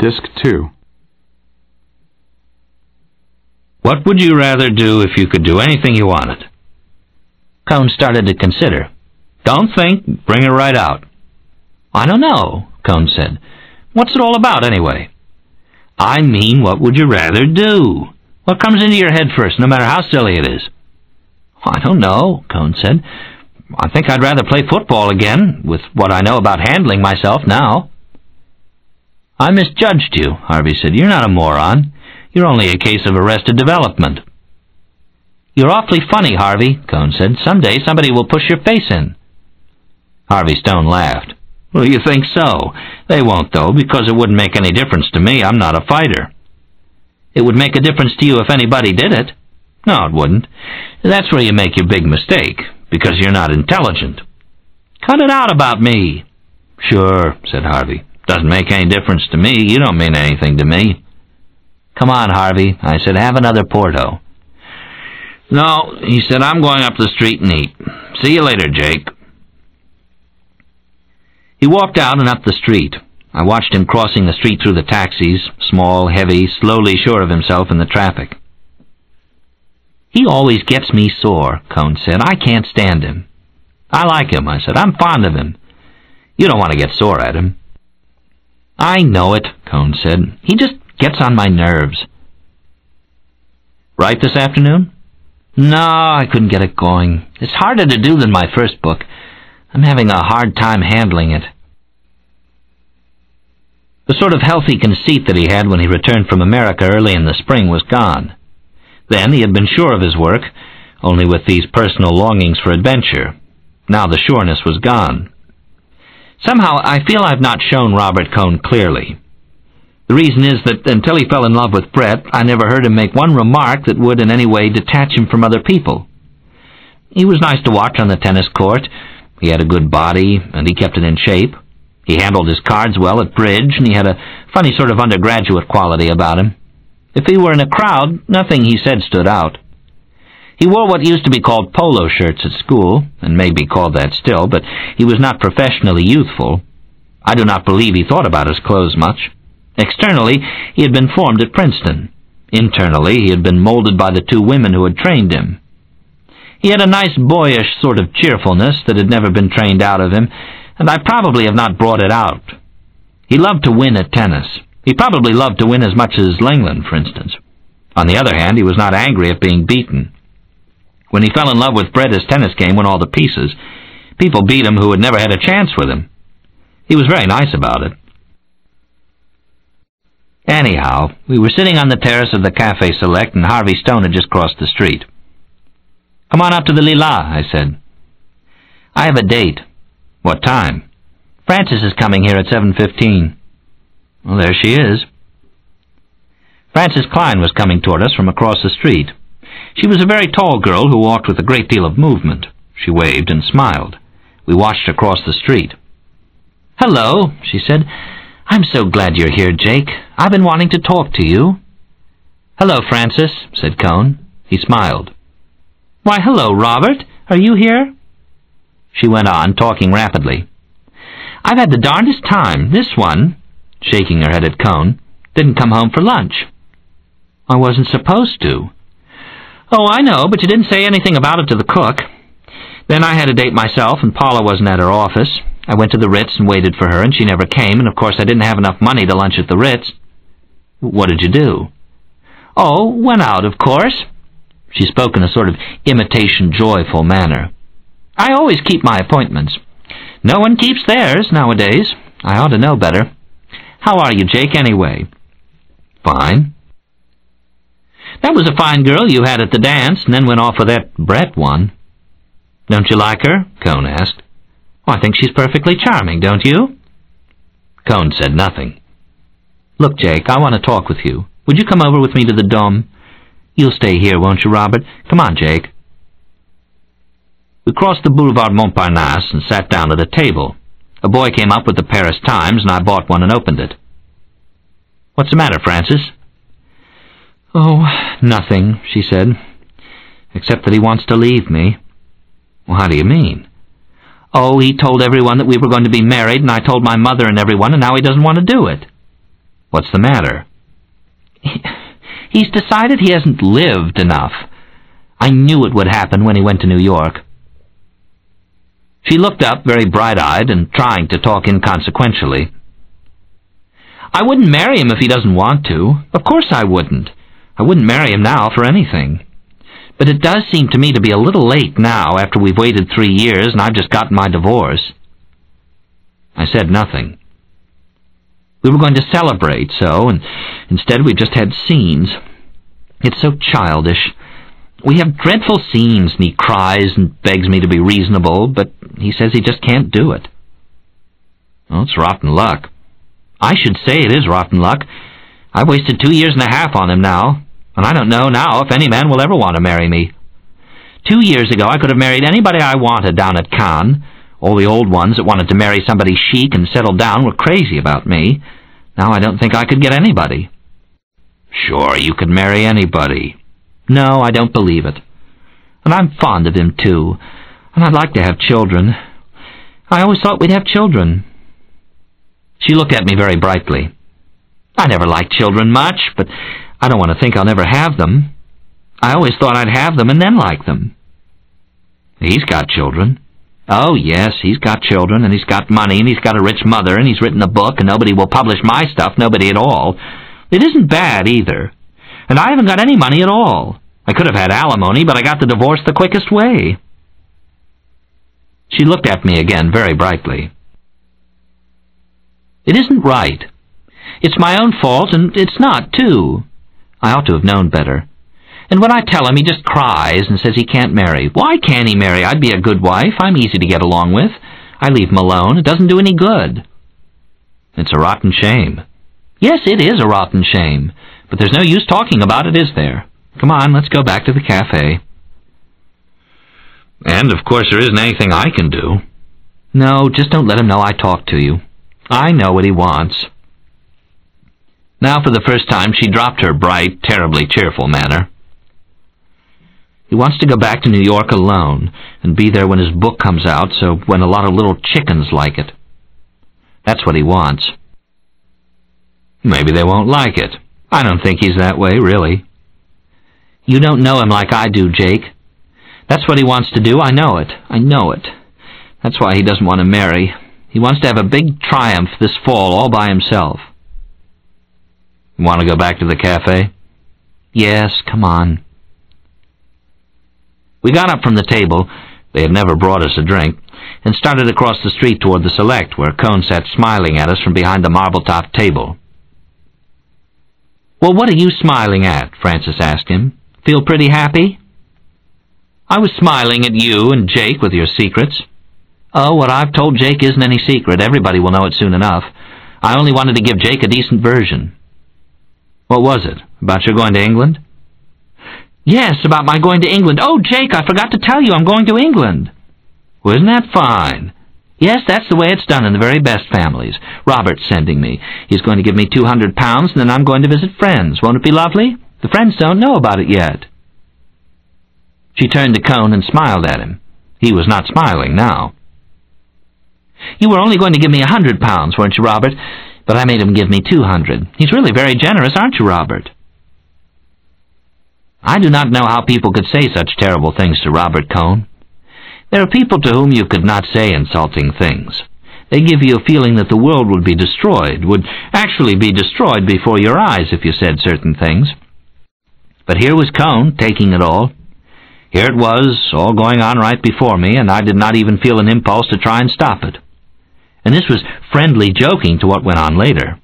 Disc 2. What would you rather do if you could do anything you wanted? Cone started to consider. Don't think, bring it right out. I don't know, Cone said. What's it all about, anyway? I mean, what would you rather do? What comes into your head first, no matter how silly it is? I don't know, Cone said. I think I'd rather play football again, with what I know about handling myself now. I misjudged you, Harvey said. You're not a moron. You're only a case of arrested development. You're awfully funny, Harvey, Cone said. Someday somebody will push your face in. Harvey Stone laughed. Well, you think so? They won't, though, because it wouldn't make any difference to me. I'm not a fighter. It would make a difference to you if anybody did it. No, it wouldn't. That's where you make your big mistake, because you're not intelligent. Cut it out about me. Sure, said Harvey. Doesn't make any difference to me. You don't mean anything to me. Come on, Harvey, I said. Have another Porto. No, he said. I'm going up the street and eat. See you later, Jake. He walked out and up the street. I watched him crossing the street through the taxis, small, heavy, slowly sure of himself in the traffic. He always gets me sore, Cone said. I can't stand him. I like him, I said. I'm fond of him. You don't want to get sore at him. I know it, Cone said. He just gets on my nerves. Write this afternoon? No, I couldn't get it going. It's harder to do than my first book. I'm having a hard time handling it. The sort of healthy conceit that he had when he returned from America early in the spring was gone. Then he had been sure of his work, only with these personal longings for adventure. Now the sureness was gone. Somehow I feel I've not shown Robert Cone clearly. The reason is that until he fell in love with Brett, I never heard him make one remark that would in any way detach him from other people. He was nice to watch on the tennis court. He had a good body, and he kept it in shape. He handled his cards well at bridge, and he had a funny sort of undergraduate quality about him. If he were in a crowd, nothing he said stood out. He wore what used to be called polo shirts at school, and may be called that still, but he was not professionally youthful. I do not believe he thought about his clothes much. Externally, he had been formed at Princeton. Internally, he had been molded by the two women who had trained him. He had a nice boyish sort of cheerfulness that had never been trained out of him, and I probably have not brought it out. He loved to win at tennis. He probably loved to win as much as Lenglen, for instance. On the other hand, he was not angry at being beaten. When he fell in love with Brett, his tennis game went all to pieces. People beat him who had never had a chance with him. He was very nice about it. Anyhow, we were sitting on the terrace of the Café Select, and Harvey Stone had just crossed the street. Come on up to the Lila, I said. I have a date. What time? Frances is coming here at 7:15. Well, there she is. Frances Klein was coming toward us from across the street. She was a very tall girl who walked with a great deal of movement. She waved and smiled. We watched her cross the street. Hello, she said. I'm so glad you're here, Jake. I've been wanting to talk to you. Hello, Frances, said Cone. He smiled. Why, hello, Robert. Are you here? She went on, talking rapidly. I've had the darndest time. This one, shaking her head at Cone, didn't come home for lunch. I wasn't supposed to. Oh, I know, but you didn't say anything about it to the cook. Then I had a date myself, and Paula wasn't at her office. I went to the Ritz and waited for her, and she never came, and of course I didn't have enough money to lunch at the Ritz. What did you do? Oh, went out, of course. She spoke in a sort of imitation joyful manner. I always keep my appointments. No one keeps theirs nowadays. I ought to know better. How are you, Jake, anyway? Fine. That was a fine girl you had at the dance, and then went off with that Brett one. Don't you like her? Cone asked. I think she's perfectly charming, don't you? Cone said nothing. Look, Jake, I want to talk with you. Would you come over with me to the Dome? You'll stay here, won't you, Robert? Come on, Jake. We crossed the Boulevard Montparnasse and sat down at a table. A boy came up with the Paris Times, and I bought one and opened it. What's the matter, Frances? Oh, nothing, she said, except that he wants to leave me. Well, how do you mean? Oh, he told everyone that we were going to be married, and I told my mother and everyone, and now he doesn't want to do it. What's the matter? He's decided he hasn't lived enough. I knew it would happen when he went to New York. She looked up, very bright-eyed and trying to talk inconsequentially. I wouldn't marry him if he doesn't want to. Of course I wouldn't. I wouldn't marry him now for anything. But it does seem to me to be a little late now, after we've waited 3 years and I've just gotten my divorce. I said nothing. We were going to celebrate, and instead we just had scenes. It's so childish. We have dreadful scenes, and he cries and begs me to be reasonable, but he says he just can't do it. Well, it's rotten luck. I should say it is rotten luck. I've wasted 2 years and a half on him now, and I don't know now if any man will ever want to marry me. 2 years ago I could have married anybody I wanted down at Cannes. All the old ones that wanted to marry somebody chic and settle down were crazy about me. Now I don't think I could get anybody. Sure, you could marry anybody. No, I don't believe it. And I'm fond of him, too. And I'd like to have children. I always thought we'd have children. She looked at me very brightly. I never liked children much, but I don't want to think I'll never have them. I always thought I'd have them and then like them. He's got children. Oh, yes, he's got children, and he's got money, and he's got a rich mother, and he's written a book, and nobody will publish my stuff, nobody at all. It isn't bad, either. And I haven't got any money at all. I could have had alimony, but I got the divorce the quickest way. She looked at me again very brightly. It isn't right. It's my own fault, and it's not, too. I ought to have known better. And when I tell him, he just cries and says he can't marry. Why can't he marry? I'd be a good wife. I'm easy to get along with. I leave him alone. It doesn't do any good. It's a rotten shame. Yes, it is a rotten shame. But there's no use talking about it, is there? Come on, let's go back to the cafe. And, of course, there isn't anything I can do. No, just don't let him know I talked to you. I know what he wants. Now, for the first time, she dropped her bright, terribly cheerful manner. He wants to go back to New York alone and be there when his book comes out, so when a lot of little chickens like it. That's what he wants. Maybe they won't like it. I don't think he's that way, really. You don't know him like I do, Jake. That's what he wants to do. I know it. I know it. That's why he doesn't want to marry. He wants to have a big triumph this fall all by himself. You want to go back to the cafe? Yes, come on. We got up from the table, they had never brought us a drink, and started across the street toward the Select, where Cohn sat smiling at us from behind the marble-topped table. Well, what are you smiling at? Frances asked him. Feel pretty happy? I was smiling at you and Jake with your secrets. Oh, what I've told Jake isn't any secret. Everybody will know it soon enough. I only wanted to give Jake a decent version. What was it? About your going to England? Yes, about my going to England. Oh, Jake, I forgot to tell you I'm going to England. Well, isn't that fine? Yes, that's the way it's done in the very best families. Robert's sending me. He's going to give me £200, and then I'm going to visit friends. Won't it be lovely? The friends don't know about it yet. She turned to Cohn and smiled at him. He was not smiling now. You were only going to give me £100, weren't you, Robert? But I made him give me 200. He's really very generous, aren't you, Robert? I do not know how people could say such terrible things to Robert Cohn. There are people to whom you could not say insulting things. They give you a feeling that the world would be destroyed, would actually be destroyed before your eyes if you said certain things. But here was Cohn, taking it all. Here it was, all going on right before me, and I did not even feel an impulse to try and stop it. And this was friendly joking to what went on later.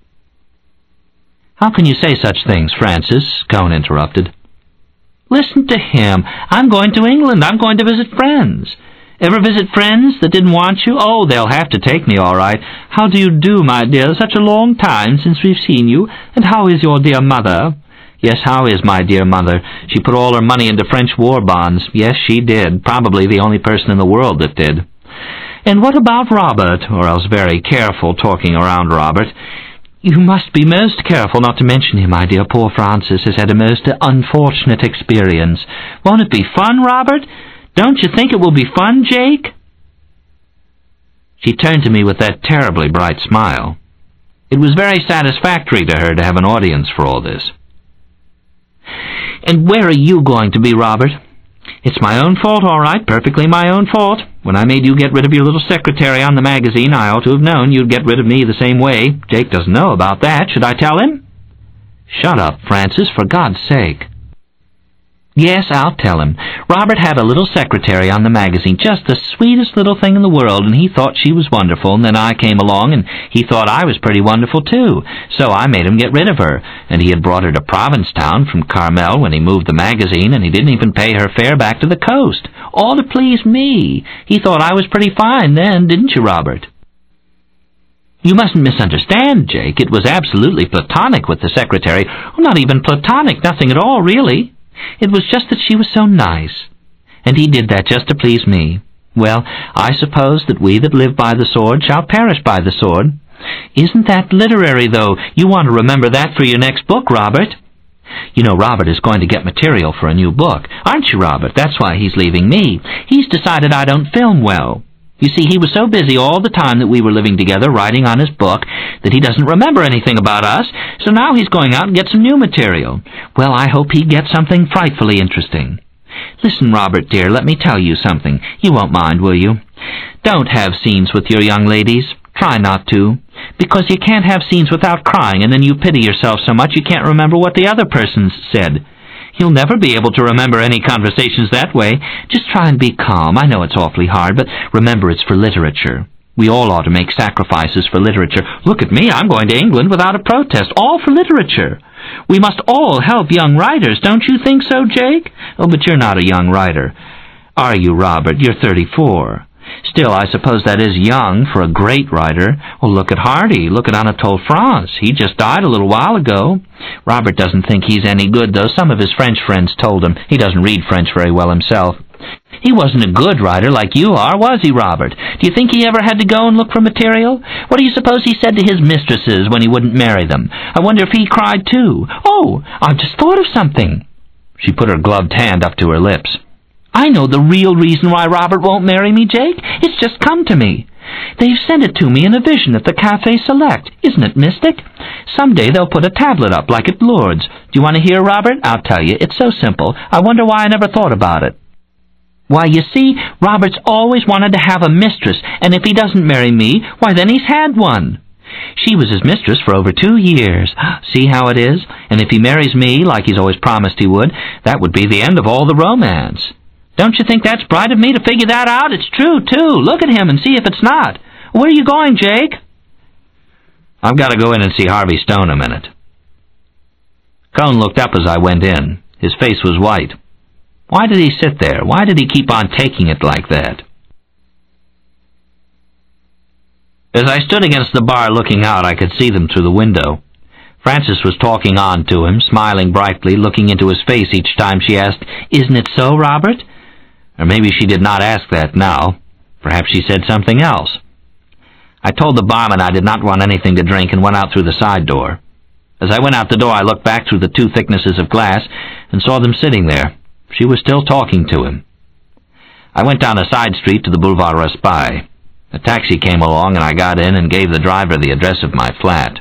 How can you say such things, Frances? Cohn interrupted. Listen to him. I'm going to England. I'm going to visit friends. Ever visit friends that didn't want you? Oh, they'll have to take me all right. How do you do, my dear? Such a long time since we've seen you. And how is your dear mother? Yes, how is my dear mother? She put all her money into French war bonds. Yes, she did. Probably the only person in the world that did. And what about Robert? Or else very careful talking around Robert. You must be most careful not to mention him, my dear. Poor Frances has had a most unfortunate experience. Won't it be fun, Robert? Don't you think it will be fun, Jake? She turned to me with that terribly bright smile. It was very satisfactory to her to have an audience for all this. "And where are you going to be, Robert?" "It's my own fault, all right, perfectly my own fault. When I made you get rid of your little secretary on the magazine, I ought to have known you'd get rid of me the same way. Jake doesn't know about that. Should I tell him?" "Shut up, Francis, for God's sake." "Yes, I'll tell him. Robert had a little secretary on the magazine, just the sweetest little thing in the world, and he thought she was wonderful, and then I came along, and he thought I was pretty wonderful, too. So I made him get rid of her, and he had brought her to Provincetown from Carmel when he moved the magazine, and he didn't even pay her fare back to the coast. All to please me. He thought I was pretty fine then, didn't you, Robert?" "You mustn't misunderstand, Jake. It was absolutely platonic with the secretary. Oh, not even platonic, nothing at all, really. It was just that she was so nice. And he did that just to please me. Well, I suppose that we that live by the sword shall perish by the sword. Isn't that literary, though? You want to remember that for your next book, Robert. You know Robert is going to get material for a new book. Aren't you, Robert? That's why he's leaving me. He's decided I don't film well. You see, he was so busy all the time that we were living together writing on his book that he doesn't remember anything about us, so now he's going out and get some new material. Well, I hope he gets something frightfully interesting. Listen, Robert, dear, let me tell you something. You won't mind, will you? Don't have scenes with your young ladies. Try not to. Because you can't have scenes without crying, and then you pity yourself so much you can't remember what the other person's said. You'll never be able to remember any conversations that way. Just try and be calm. I know it's awfully hard, but remember it's for literature. We all ought to make sacrifices for literature. Look at me, I'm going to England without a protest, all for literature. We must all help young writers, don't you think so, Jake? Oh, but you're not a young writer. Are you, Robert? You're 34. Still, I suppose that is young for a great writer. Well, look at Hardy. Look at Anatole France. He just died a little while ago. Robert doesn't think he's any good, though. Some of his French friends told him. He doesn't read French very well himself. He wasn't a good writer like you are, was he, Robert? Do you think he ever had to go and look for material? What do you suppose he said to his mistresses when he wouldn't marry them? I wonder if he cried, too. Oh, I've just thought of something. She put her gloved hand up to her lips. I know the real reason why Robert won't marry me, Jake. It's just come to me. They've sent it to me in a vision at the Café Select. Isn't it mystic? Someday they'll put a tablet up like at Lourdes. Do you want to hear, Robert? I'll tell you. It's so simple. I wonder why I never thought about it. Why, you see, Robert's always wanted to have a mistress, and if he doesn't marry me, why, then he's had one. She was his mistress for over 2 years. See how it is? And if he marries me, like he's always promised he would, that would be the end of all the romance. Don't you think that's bright of me to figure that out? It's true, too. Look at him and see if it's not. Where are you going, Jake? I've got to go in and see Harvey Stone a minute. Cohn looked up as I went in. His face was white. Why did he sit there? Why did he keep on taking it like that? As I stood against the bar looking out, I could see them through the window. Frances was talking on to him, smiling brightly, looking into his face each time she asked, "Isn't it so, Robert?" Or maybe she did not ask that now. Perhaps she said something else. I told the barman I did not want anything to drink and went out through the side door. As I went out the door, I looked back through the 2 thicknesses of glass and saw them sitting there. She was still talking to him. I went down a side street to the Boulevard Raspail. A taxi came along, and I got in and gave the driver the address of my flat.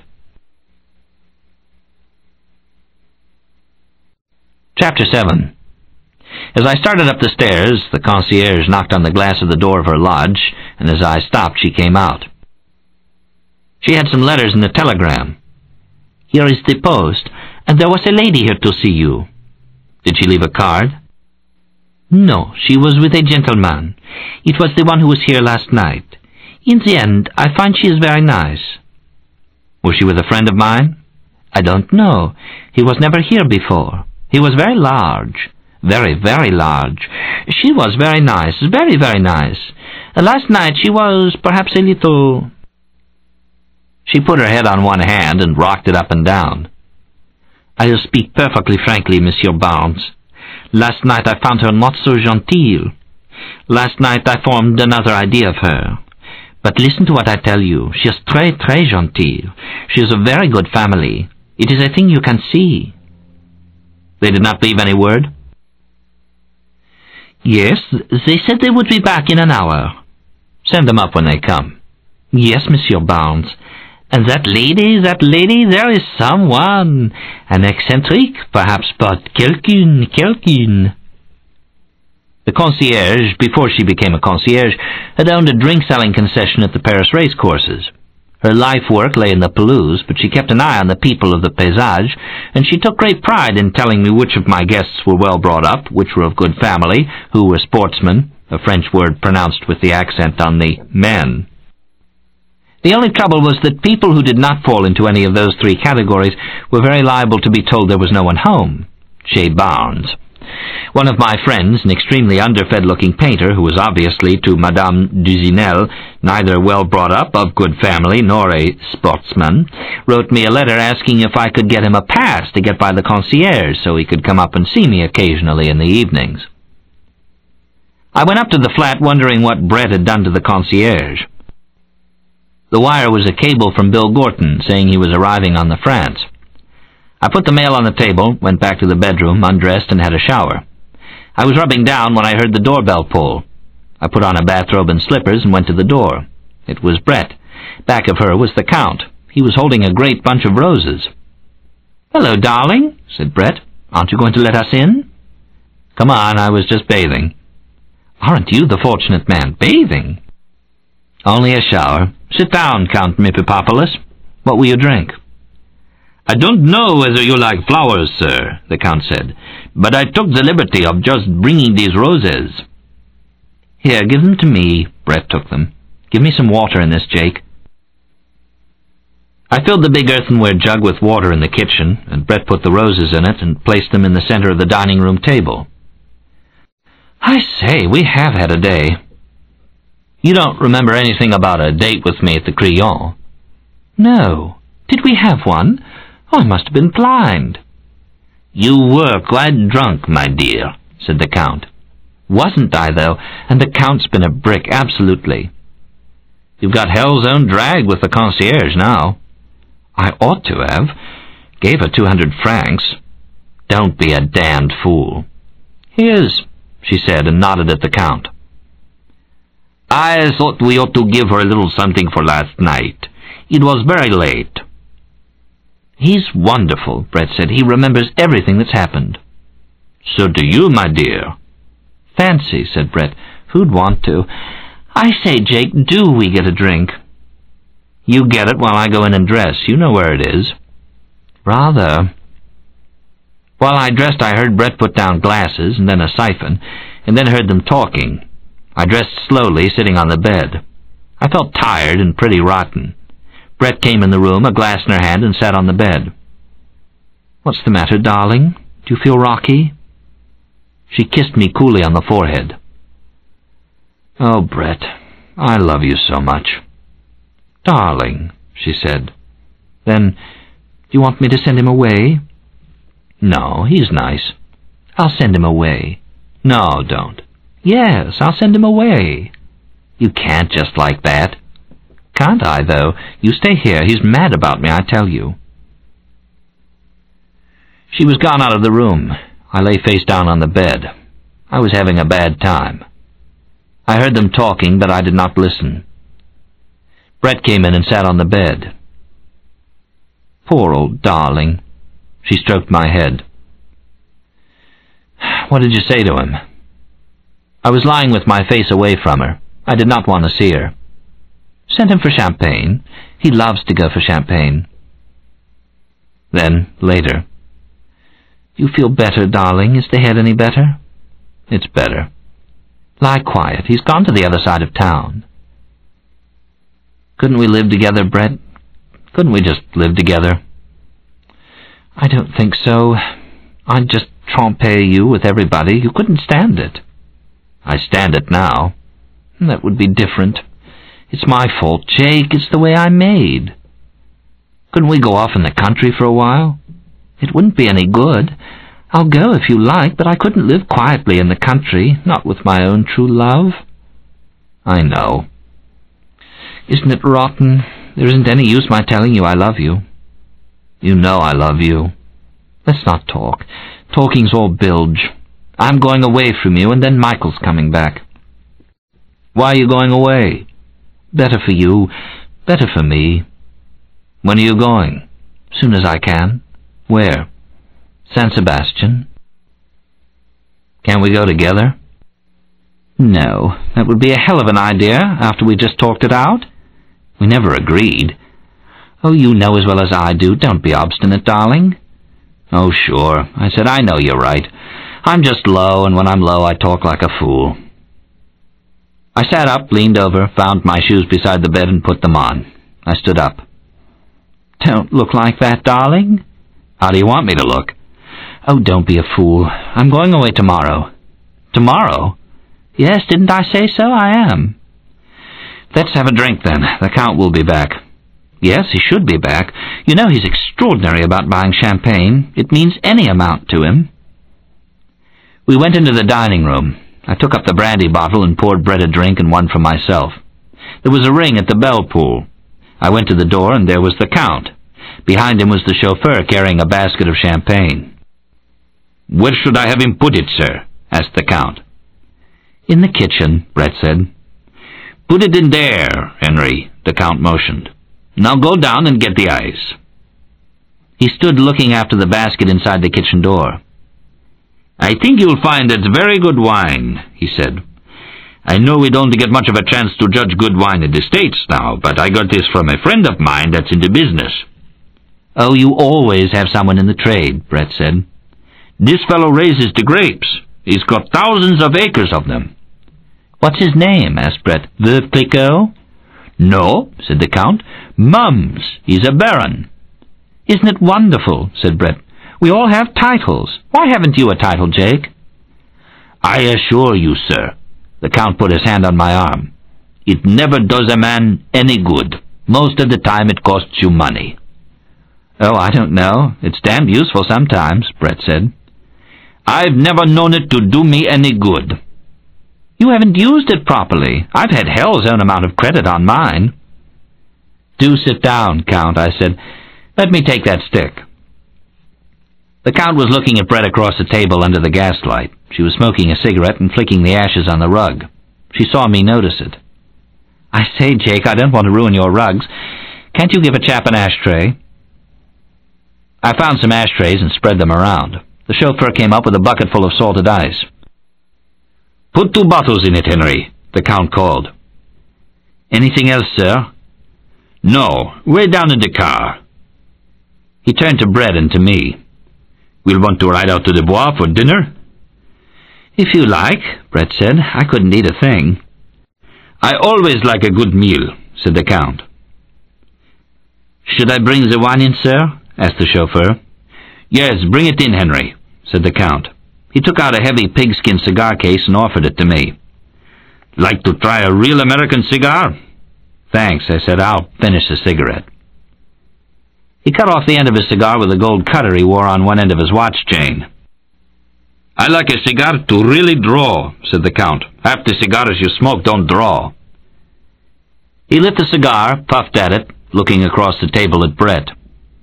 Chapter 7. As I started up the stairs, the concierge knocked on the glass of the door of her lodge, and as I stopped, she came out. She had some letters in the telegram. "Here is the post, and there was a lady here to see you." "Did she leave a card?" "No, she was with a gentleman. It was the one who was here last night. In the end, I find she is very nice." "Was she with a friend of mine?" "I don't know. He was never here before. He was very large. Very, very large. She was very nice, very, very nice. Last night she was perhaps a little—" She put her head on one hand and rocked it up and down. "I'll speak perfectly frankly, Monsieur Barnes. Last night I found her not so gentille. Last night I formed another idea of her. But listen to what I tell you. She is très, très gentille. She is a very good family. It is a thing you can see." "They did not leave any word?" "Yes, they said they would be back in an hour." "Send them up when they come." "Yes, Monsieur Barnes. And that lady, there is someone. An eccentric, perhaps, but quelqu'un. The concierge, before she became a concierge, had owned a drink-selling concession at the Paris racecourses. Her life work lay in the pelouse, but she kept an eye on the people of the paysage, and she took great pride in telling me which of my guests were well brought up, which were of good family, who were sportsmen, a French word pronounced with the accent on the men. The only trouble was that people who did not fall into any of those three categories were very liable to be told there was no one home. Chez Barnes. One of my friends, an extremely underfed-looking painter, who was obviously to Madame Duzinel neither well brought up, of good family, nor a sportsman, wrote me a letter asking if I could get him a pass to get by the concierge so he could come up and see me occasionally in the evenings. I went up to the flat wondering what Brett had done to the concierge. The wire was a cable from Bill Gorton saying he was arriving on the France. I put the mail on the table, went back to the bedroom, undressed, and had a shower. I was rubbing down when I heard the doorbell pull. I put on a bathrobe and slippers and went to the door. It was Brett. Back of her was the Count. He was holding a great bunch of roses. "Hello, darling," said Brett. "Aren't you going to let us in?" "Come on, I was just bathing." "Aren't you the fortunate man? Bathing?" "Only a shower. Sit down, Count Mipipopoulos. What will you drink?" "I don't know whether you like flowers, sir," the Count said, "but I took the liberty of just bringing these roses." "Here, give them to me." Brett took them. "Give me some water in this, Jake." I filled the big earthenware jug with water in the kitchen, and Brett put the roses in it and placed them in the center of the dining room table. "I say, we have had a day." "You don't remember anything about a date with me at the Crillon?" "No. Did we have one? Oh, I must have been blind." "You were quite drunk, my dear," said the Count. "Wasn't I, though? And the Count's been a brick, absolutely." "You've got hell's own drag with the concierge now." "I ought to have. Gave her 200 francs. Don't be a damned fool." "Here's," she said, and nodded at the Count. "I thought we ought to give her a little something for last night. It was very late." "He's wonderful," Brett said. "He remembers everything that's happened." "So do you, my dear." "Fancy," said Brett. "Who'd want to? I say, Jake, do we get a drink?" "You get it while I go in and dress. You know where it is." "Rather." While I dressed, I heard Brett put down glasses, and then a siphon, and then heard them talking. I dressed slowly, sitting on the bed. I felt tired and pretty rotten. Brett came in the room, a glass in her hand, and sat on the bed. "What's the matter, darling? Do you feel rocky?" She kissed me coolly on the forehead. "Oh, Brett, I love you so much." "Darling," she said. Then, "Do you want me to send him away?" "No, he's nice." "I'll send him away." "No, don't." "Yes, I'll send him away." "You can't just like that." "Can't I, though? You stay here. He's mad about me, I tell you." She was gone out of the room. I lay face down on the bed. I was having a bad time. I heard them talking, but I did not listen. Brett came in and sat on the bed. "Poor old darling." She stroked my head. "What did you say to him?" I was lying with my face away from her. I did not want to see her. "Sent him for champagne. He loves to go for champagne." Then, later, "You feel better, darling? Is the head any better?" "It's better." "Lie quiet. He's gone to the other side of town." "Couldn't we live together, Brett? Couldn't we just live together?" "I don't think so. I'd just tromper you with everybody. You couldn't stand it." "I stand it now." "That would be different. It's my fault, Jake. It's the way I'm made." "Couldn't we go off in the country for a while?" "It wouldn't be any good. I'll go if you like, but I couldn't live quietly in the country, not with my own true love." "I know." "Isn't it rotten? There isn't any use my telling you I love you." "You know I love you." "Let's not talk. Talking's all bilge. I'm going away from you, and then Michael's coming back." "Why are you going away?" "Better for you. Better for me." When are you going? Soon as I can. Where? San Sebastian. Can't we go together? No, that would be a hell of an idea after we just talked it out. We never agreed. Oh, you know as well as I do. Don't be obstinate, darling. Oh, sure. I said, I know you're right. I'm just low, and when I'm low, I talk like a fool. I sat up, leaned over, found my shoes beside the bed, and put them on. I stood up. Don't look like that, darling. How do you want me to look? Oh, don't be a fool. I'm going away tomorrow. Tomorrow? Yes, didn't I say so? I am. Let's have a drink, then. The Count will be back. Yes, he should be back. You know he's extraordinary about buying champagne. It means any amount to him. We went into the dining room. I took up the brandy bottle and poured Brett a drink and one for myself. There was a ring at the bell pull. I went to the door, and there was the Count. Behind him was the chauffeur carrying a basket of champagne. "Where should I have him put it, sir?" asked the Count. "In the kitchen," Brett said. "Put it in there, Henry," the Count motioned. "Now go down and get the ice." He stood looking after the basket inside the kitchen door. "I think you'll find it's very good wine," he said. "I know we don't get much of a chance to judge good wine in the States now, but I got this from a friend of mine that's in the business." "Oh, you always have someone in the trade," Brett said. "This fellow raises the grapes. He's got thousands of acres of them." "What's his name?" asked Brett. "Veuve Clicquot?" "No," said the Count. "Mums. He's a baron." "Isn't it wonderful?" said Brett. "We all have titles. Why haven't you a title, Jake?" "I assure you, sir," the Count put his hand on my arm, "it never does a man any good. Most of the time it costs you money." "Oh, I don't know. It's damned useful sometimes," Brett said. "I've never known it to do me any good." "You haven't used it properly. I've had hell's own amount of credit on mine." "Do sit down, Count," I said. "Let me take that stick." The Count was looking at Brett across the table under the gaslight. She was smoking a cigarette and flicking the ashes on the rug. She saw me notice it. "I say, Jake, I don't want to ruin your rugs. Can't you give a chap an ashtray?" I found some ashtrays and spread them around. The chauffeur came up with a bucket full of salted ice. "Put 2 bottles in it, Henry," the Count called. "Anything else, sir?" "No, way down in the car." He turned to Brett and to me. "We'll want to ride out to the Bois for dinner?" "If you like," Brett said. "I couldn't eat a thing." "I always like a good meal," said the Count. "Should I bring the wine in, sir?" asked the chauffeur. "Yes, bring it in, Henry," said the Count. He took out a heavy pigskin cigar case and offered it to me. "Like to try a real American cigar?" "Thanks," I said. "I'll finish the cigarette." He cut off the end of his cigar with a gold cutter he wore on one end of his watch chain. "I like a cigar to really draw," said the Count. "Half the cigars you smoke don't draw." He lit the cigar, puffed at it, looking across the table at Brett.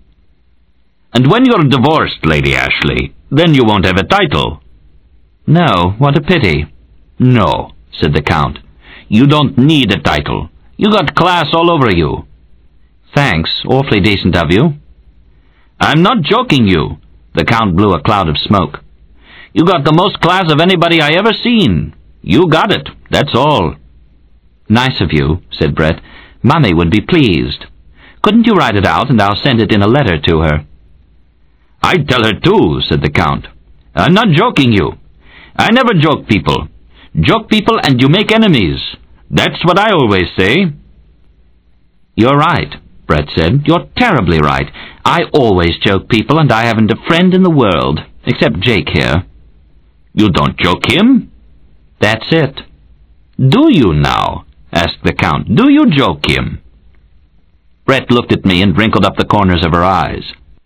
"And when you're divorced, Lady Ashley, then you won't have a title." "No, what a pity." "No," said the Count. "You don't need a title. You got class all over you." "Thanks, awfully decent of you." "I'm not joking you." The Count blew a cloud of smoke. "You got the most class of anybody I ever seen. You got it, that's all." "Nice of you," said Brett. "Mummy would be pleased. Couldn't you write it out, and I'll send it in a letter to her?" "I'd tell her too," said the Count. "I'm not joking you. I never joke people. Joke people and you make enemies. That's what I always say." "You're right," Brett said. "You're terribly right. I always joke people, and I haven't a friend in the world, except Jake here." "You don't joke him?" "That's it." "Do you now?" asked the Count. "Do you joke him?" Brett looked at me and wrinkled up the corners of her eyes.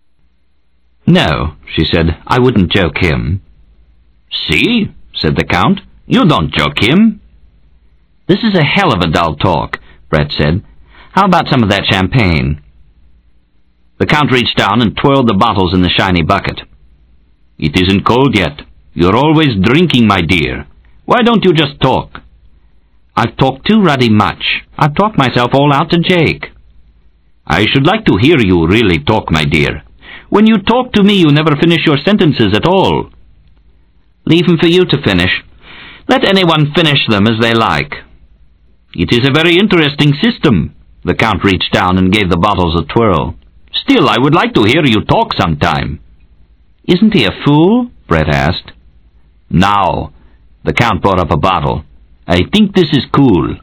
"No," she said, "I wouldn't joke him." "See?" said the Count. "You don't joke him." "This is a hell of a dull talk," Brett said. "How about some of that champagne?" The Count reached down and twirled the bottles in the shiny bucket. "It isn't cold yet. You're always drinking, my dear. Why don't you just talk?" "I've talked too ruddy much. I've talked myself all out to Jake." I should like to hear you really talk, my dear. When you talk to me, you never finish your sentences at all. Leave them for you to finish. Let anyone finish them as they like. It is a very interesting system. The Count reached down and gave the bottles a twirl. Still, I would like to hear you talk sometime. Isn't he a fool? Brett asked. Now, the Count brought up a bottle. I think this is cool.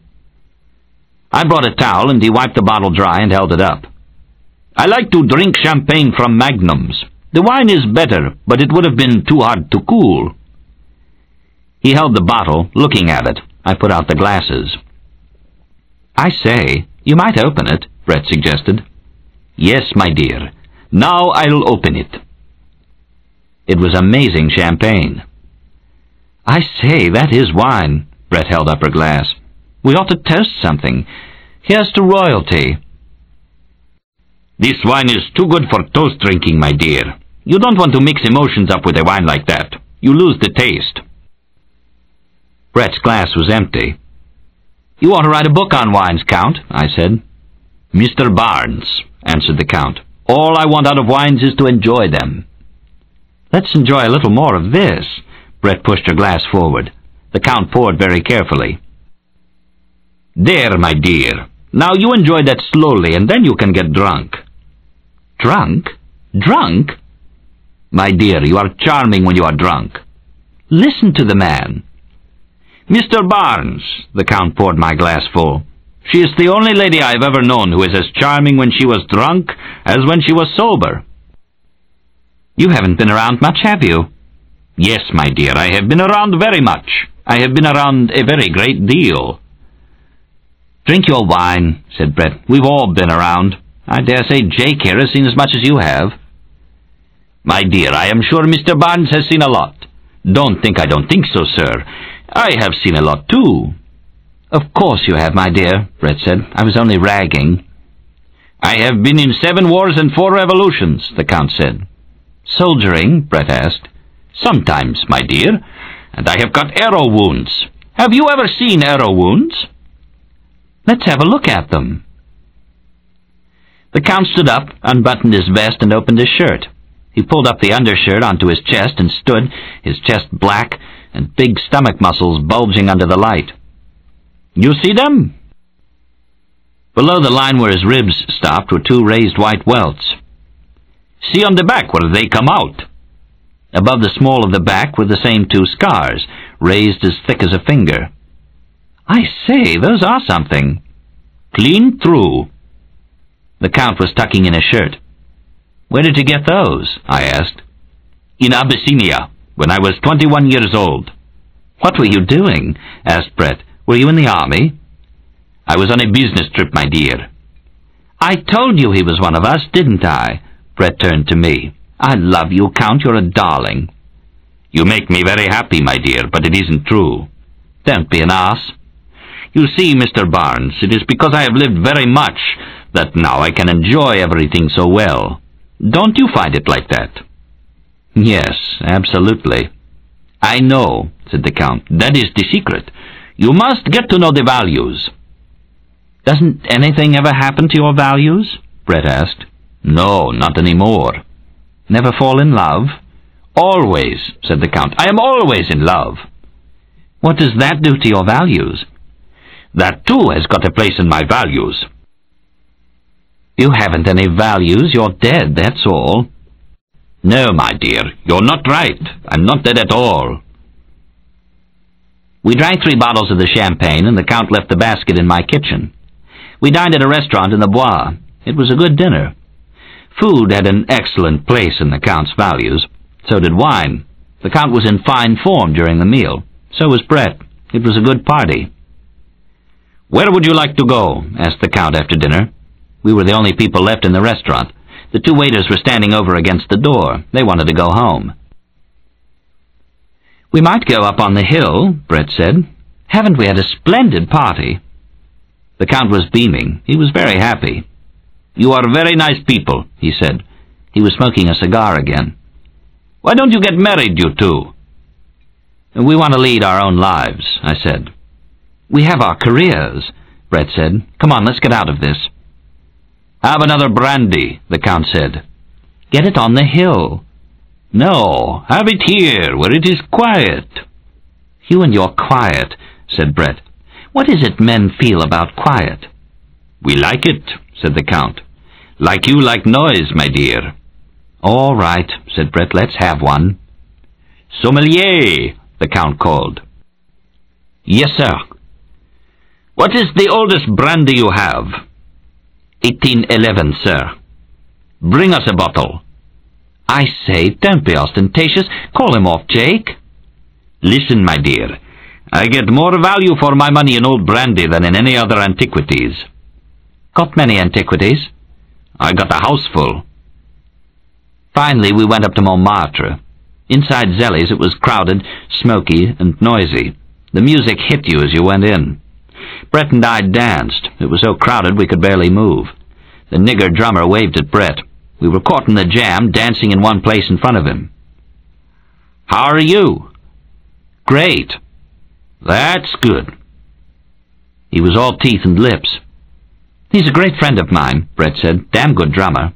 I brought a towel, and he wiped the bottle dry and held it up. I like to drink champagne from Magnums. The wine is better, but it would have been too hard to cool. He held the bottle, looking at it. I put out the glasses. I say, you might open it, Brett suggested. Yes, my dear. Now I'll open it. It was amazing champagne. I say, that is wine. Brett held up her glass. We ought to toast something. Here's to royalty. This wine is too good for toast drinking, my dear. You don't want to mix emotions up with a wine like that. You lose the taste. Brett's glass was empty. You ought to write a book on wines, Count, I said. Mr. Barnes, answered the Count. All I want out of wines is to enjoy them. Let's enjoy a little more of this. Brett pushed her glass forward. The Count poured very carefully. There, my dear. Now you enjoy that slowly, and then you can get drunk. Drunk? Drunk? My dear, you are charming when you are drunk. Listen to the man. Mr. Barnes, the Count poured my glass full. She is the only lady I have ever known who is as charming when she was drunk as when she was sober. You haven't been around much, have you? Yes, my dear, I have been around very much. I have been around a very great deal. Drink your wine, said Brett. We've all been around. I dare say Jake here has seen as much as you have. My dear, I am sure Mr. Barnes has seen a lot. Don't think I don't think so, sir. I have seen a lot, too. Of course you have, my dear, Brett said. I was only ragging. I have been in 7 wars and 4 revolutions, the Count said. Soldiering? Brett asked. Sometimes, my dear. And I have got arrow wounds. Have you ever seen arrow wounds? Let's have a look at them. The Count stood up, unbuttoned his vest, and opened his shirt. He pulled up the undershirt onto his chest and stood, his chest black, and big stomach muscles bulging under the light. You see them? Below the line where his ribs stopped were 2 raised white welts. See on the back where they come out. Above the small of the back were the same 2 scars, raised as thick as a finger. I say, those are something. Clean through. The Count was tucking in his shirt. Where did you get those? I asked. In Abyssinia, when I was 21 years old. What were you doing? Asked Brett. Were you in the army? I was on a business trip, my dear. I told you he was one of us, didn't I? Brett turned to me. I love you, Count. You're a darling. You make me very happy, my dear, but it isn't true. Don't be an ass. You see, Mr. Barnes, it is because I have lived very much that now I can enjoy everything so well. Don't you find it like that? Yes, absolutely. I know, said the Count. That is the secret. You must get to know the values. Doesn't anything ever happen to your values? Brett asked. No, not any more. Never fall in love? Always, said the Count. I am always in love. What does that do to your values? That, too, has got a place in my values. You haven't any values. You're dead, that's all. No, my dear, you're not right. I'm not dead at all. We drank 3 bottles of the champagne, and the Count left the basket in my kitchen. We dined at a restaurant in the Bois. It was a good dinner. Food had an excellent place in the Count's values. So did wine. The Count was in fine form during the meal. So was Brett. It was a good party. Where would you like to go? Asked the Count after dinner. We were the only people left in the restaurant. The 2 waiters were standing over against the door. They wanted to go home. We might go up on the hill, Brett said. Haven't we had a splendid party? The Count was beaming. He was very happy. You are very nice people, he said. He was smoking a cigar again. Why don't you get married, you two? We want to lead our own lives, I said. We have our careers, Brett said. Come on, let's get out of this. "Have another brandy," the Count said. "Get it on the hill." "No, have it here, where it is quiet." "You and your quiet," said Brett. "What is it men feel about quiet?" "We like it," said the Count. "Like you like noise, my dear." "All right," said Brett. "Let's have one." "Sommelier," the Count called. "Yes, sir." "What is the oldest brandy you have?" 1811, sir." "Bring us a bottle." "I say, don't be ostentatious. Call him off, Jake." "Listen, my dear. I get more value for my money in old brandy than in any other antiquities." "Got many antiquities?" "I got a house full." Finally, we went up to Montmartre. Inside Zelly's it was crowded, smoky, and noisy. The music hit you as you went in. Brett and I danced. It was so crowded we could barely move. The nigger drummer waved at Brett. We were caught in the jam, dancing in one place in front of him. "How are you?" "Great." "That's good." He was all teeth and lips. "He's a great friend of mine," Brett said. "Damn good drummer."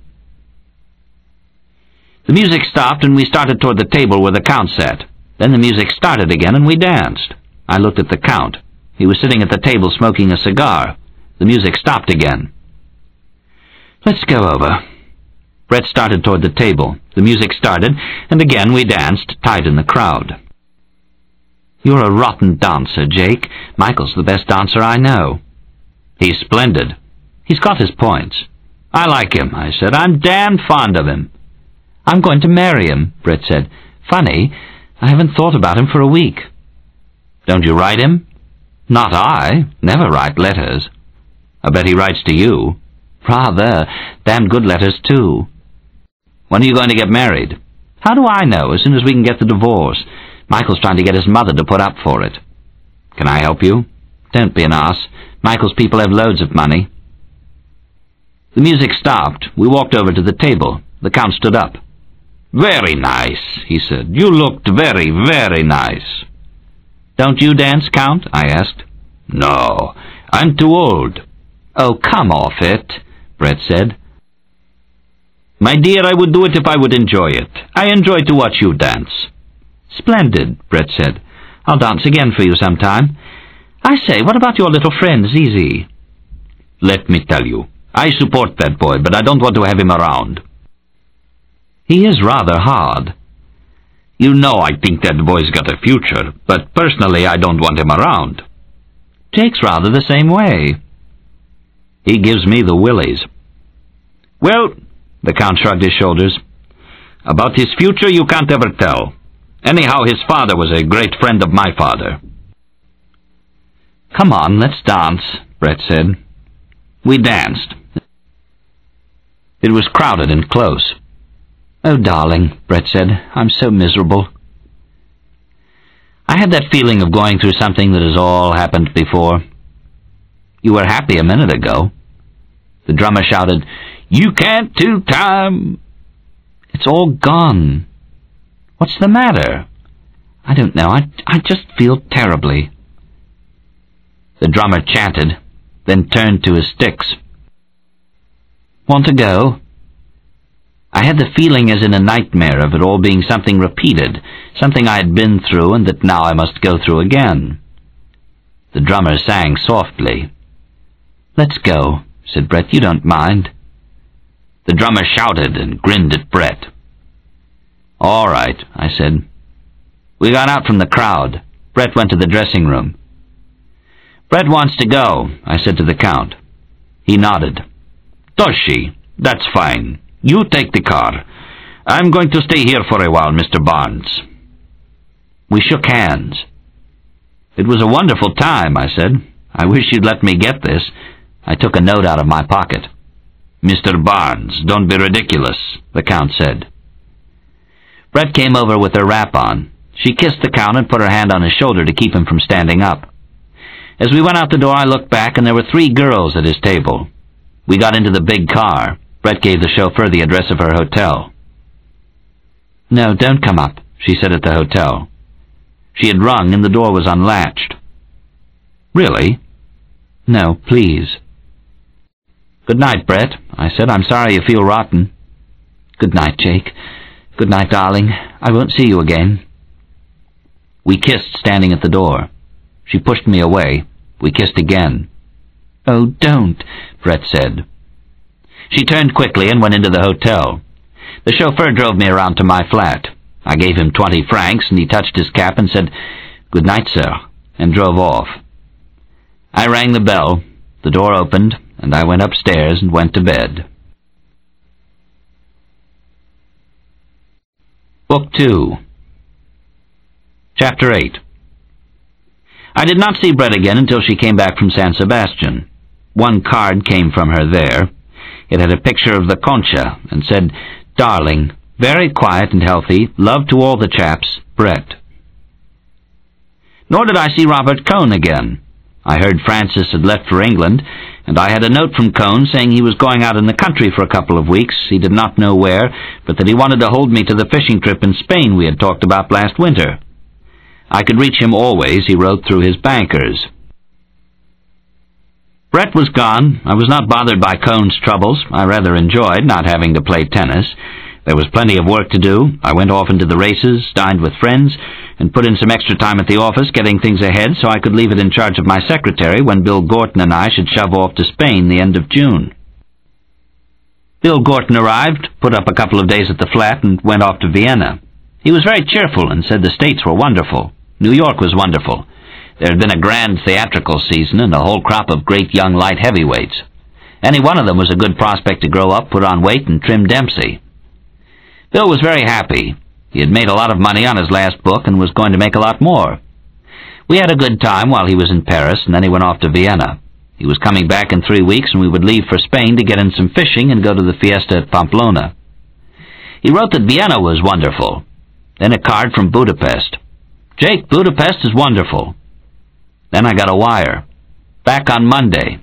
The music stopped and we started toward the table where the Count sat. Then the music started again and we danced. I looked at the Count. He was sitting at the table smoking a cigar. The music stopped again. "Let's go over." Brett started toward the table. The music started, and again we danced, tight in the crowd. "You're a rotten dancer, Jake. Michael's the best dancer I know." "He's splendid." "He's got his points." "I like him," I said. "I'm damned fond of him." "I'm going to marry him," Brett said. "Funny, I haven't thought about him for a week." "Don't you write him?" "Not I. Never write letters." "I bet he writes to you." "Rather. Damn good letters, too." "When are you going to get married?" "How do I know? As soon as we can get the divorce. Michael's trying to get his mother to put up for it." "Can I help you?" "Don't be an ass. Michael's people have loads of money." The music stopped. We walked over to the table. The Count stood up. "Very nice," he said. "You looked very, very nice." "Don't you dance, Count?" I asked. "No, I'm too old." "Oh, come off it," Brett said. "My dear, I would do it if I would enjoy it. I enjoy to watch you dance." "Splendid," Brett said. "I'll dance again for you sometime. I say, what about your little friend, Zizi?" "Let me tell you, I support that boy, but I don't want to have him around." "He is rather hard." "You know I think that boy's got a future, but personally I don't want him around." "Jake's rather the same way." "He gives me the willies." "Well," the Count shrugged his shoulders, "about his future you can't ever tell. Anyhow, his father was a great friend of my father." "Come on, let's dance," Brett said. We danced. It was crowded and close. "Oh, darling," Brett said, "I'm so miserable." I had that feeling of going through something that has all happened before. "You were happy a minute ago." The drummer shouted, "You can't do time." "It's all gone." "What's the matter?" "I don't know. I just feel terribly." The drummer chanted, then turned to his sticks. "Want to go?" I had the feeling as in a nightmare of it all being something repeated, something I had been through and that now I must go through again. The drummer sang softly. "Let's go," said Brett. "You don't mind." The drummer shouted and grinned at Brett. "All right," I said. We got out from the crowd. Brett went to the dressing room. "Brett wants to go," I said to the Count. He nodded. "Does she? That's fine. You take the car. I'm going to stay here for a while, Mr. Barnes." We shook hands. "It was a wonderful time," I said. "I wish you'd let me get this." I took a note out of my pocket. "Mr. Barnes, don't be ridiculous," the Count said. Brett came over with her wrap on. She kissed the Count and put her hand on his shoulder to keep him from standing up. As we went out the door, I looked back, and there were 3 girls at his table. We got into the big car. Brett gave the chauffeur the address of her hotel. "No, don't come up," she said at the hotel. She had rung, and the door was unlatched. "Really?" "No, please." "Good night, Brett," I said. "I'm sorry you feel rotten." "Good night, Jake. Good night, darling. I won't see you again." We kissed standing at the door. She pushed me away. We kissed again. "Oh, don't," Brett said. She turned quickly and went into the hotel. The chauffeur drove me around to my flat. I gave him 20 francs, and he touched his cap and said, "Good night, sir," and drove off. I rang the bell. The door opened, and I went upstairs and went to bed. Book 2. Chapter 8. I did not see Brett again until she came back from San Sebastian. One card came from her there. It had a picture of the Concha and said, "Darling, very quiet and healthy, love to all the chaps, Brett." Nor did I see Robert Cohn again. I heard Francis had left for England, and I had a note from Cohn saying he was going out in the country for a couple of weeks. He did not know where, but that he wanted to hold me to the fishing trip in Spain we had talked about last winter. I could reach him always, he wrote, through his bankers. Brett was gone. I was not bothered by Cohn's troubles. I rather enjoyed not having to play tennis. There was plenty of work to do. I went off into the races, dined with friends, and put in some extra time at the office getting things ahead so I could leave it in charge of my secretary when Bill Gorton and I should shove off to Spain the end of June. Bill Gorton arrived, put up a couple of days at the flat, and went off to Vienna. He was very cheerful and said the States were wonderful. New York was wonderful. There had been a grand theatrical season and a whole crop of great young light heavyweights. Any one of them was a good prospect to grow up, put on weight, and trim Dempsey. Bill was very happy. He had made a lot of money on his last book and was going to make a lot more. We had a good time while he was in Paris, and then he went off to Vienna. He was coming back in 3 weeks, and we would leave for Spain to get in some fishing and go to the fiesta at Pamplona. He wrote that Vienna was wonderful. Then a card from Budapest. "Jake, Budapest is wonderful." Then I got a wire. "Back on Monday."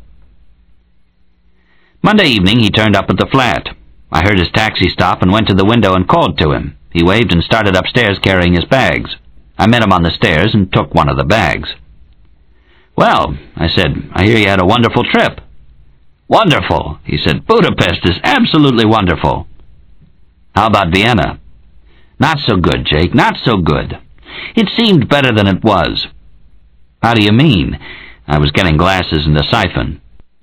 Monday evening he turned up at the flat. I heard his taxi stop and went to the window and called to him. He waved and started upstairs carrying his bags. I met him on the stairs and took one of the bags. "Well," I said, "I hear you had a wonderful trip." "Wonderful," he said. "Budapest is absolutely wonderful." "How about Vienna?" "Not so good, Jake, not so good. It seemed better than it was." "How do you mean?" I was getting glasses and a siphon.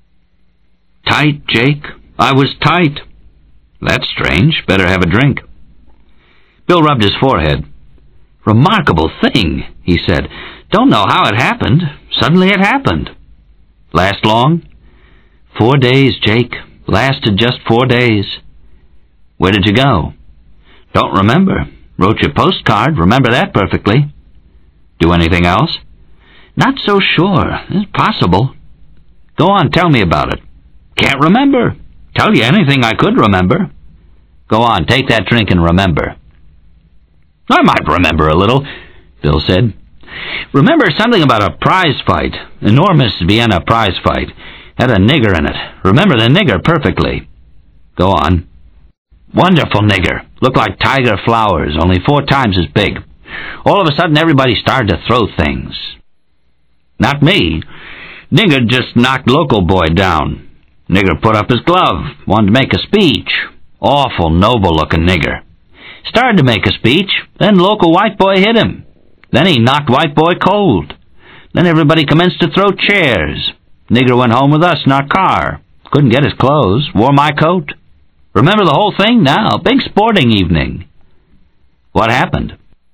"Tight, Jake. I was tight." "That's strange. Better have a drink." Bill rubbed his forehead. "Remarkable thing," he said. "Don't know how it happened. Suddenly it happened." "Last long?" 4 days, Jake. Lasted just 4 days. "Where did you go?" "Don't remember. Wrote you a postcard. Remember that perfectly." "Do anything else?" "Not so sure. It's possible." "Go on, tell me about it." "Can't remember. Tell you anything I could remember." "Go on, take that drink and remember." "I might remember a little," Bill said. "Remember something about a prize fight. Enormous Vienna prize fight. Had a nigger in it. Remember the nigger perfectly." "Go on." "Wonderful nigger. Looked like tiger flowers, only 4 times as big. All of a sudden everybody started to throw things." "Not me. Nigger just knocked local boy down. Nigger put up his glove, wanted to make a speech. Awful noble-looking nigger. Started to make a speech, then local white boy hit him. Then he knocked white boy cold. Then everybody commenced to throw chairs. Nigger went home with us in our car. Couldn't get his clothes, wore my coat. Remember the whole thing now, big sporting evening." "What happened?"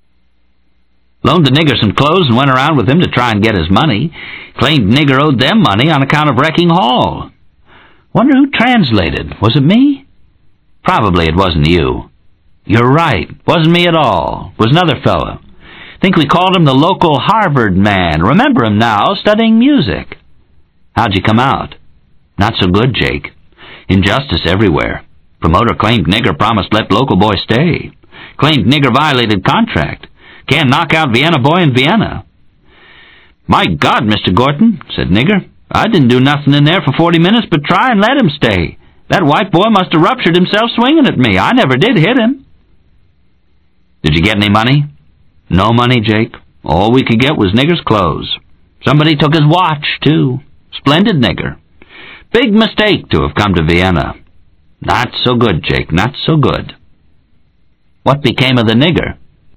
"Loaned the nigger some clothes and went around with him to try and get his money. Claimed nigger owed them money on account of wrecking Hall. Wonder who translated. Was it me?" "Probably it wasn't you." "You're right. Wasn't me at all. Was another fellow. Think we called him the local Harvard man. Remember him now, studying music." "How'd you come out?" "Not so good, Jake. Injustice everywhere. Promoter claimed nigger promised let local boy stay. Claimed nigger violated contract. Can't knock out Vienna boy in Vienna." "My God, Mr. Gorton," said nigger, "I didn't do nothing in there for 40 minutes but try and let him stay. That white boy must have ruptured himself swinging at me. I never did hit him." "Did you get any money?" "No money, Jake. All we could get was nigger's clothes. Somebody took his watch, too. Splendid nigger. Big mistake to have come to Vienna. Not so good, Jake, not so good. What became of the nigger?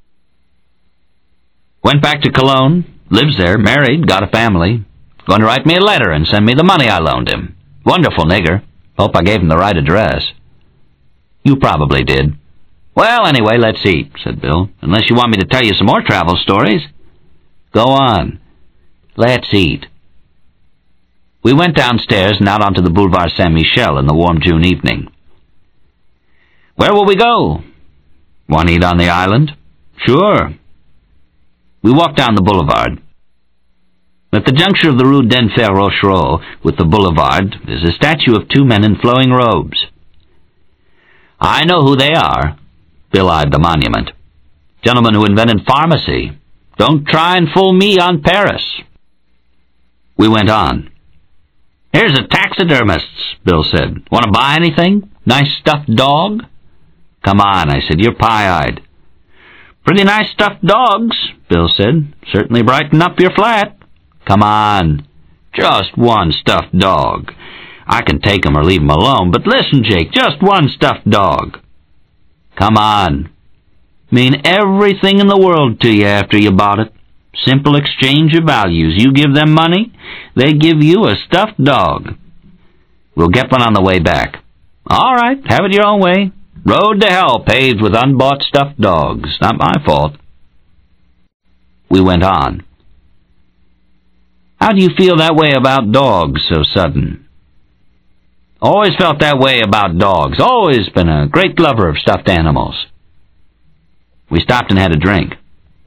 Went back to Cologne, lives there, married, got a family. Going to write me a letter and send me the money I loaned him. Wonderful nigger. Hope I gave him the right address. You probably did. Well, anyway, let's eat, said Bill. Unless you want me to tell you some more travel stories. Go on. Let's eat. We went downstairs and out onto the Boulevard Saint-Michel in the warm June evening. Where will we go? Want to eat on the island? Sure. We walked down the boulevard. At the juncture of the Rue d'Enfer Rochereau with the boulevard is a statue of two men in flowing robes. I know who they are. Bill eyed the monument. Gentlemen who invented pharmacy. Don't try and fool me on Paris. We went on. Here's a taxidermist, Bill said. Want to buy anything? Nice stuffed dog? Come on, I said. You're pie-eyed. Pretty nice stuffed dogs, Bill said. Certainly brighten up your flat. Come on. Just one stuffed dog. I can take 'em or leave 'em alone, but listen, Jake, just one stuffed dog. Come on. Mean everything in the world to you after you bought it. Simple exchange of values. You give them money, they give you a stuffed dog. We'll get one on the way back. All right, have it your own way. Road to hell paved with unbought stuffed dogs. Not my fault. We went on. How do you feel that way about dogs so sudden? Always felt that way about dogs. Always been a great lover of stuffed animals. We stopped and had a drink.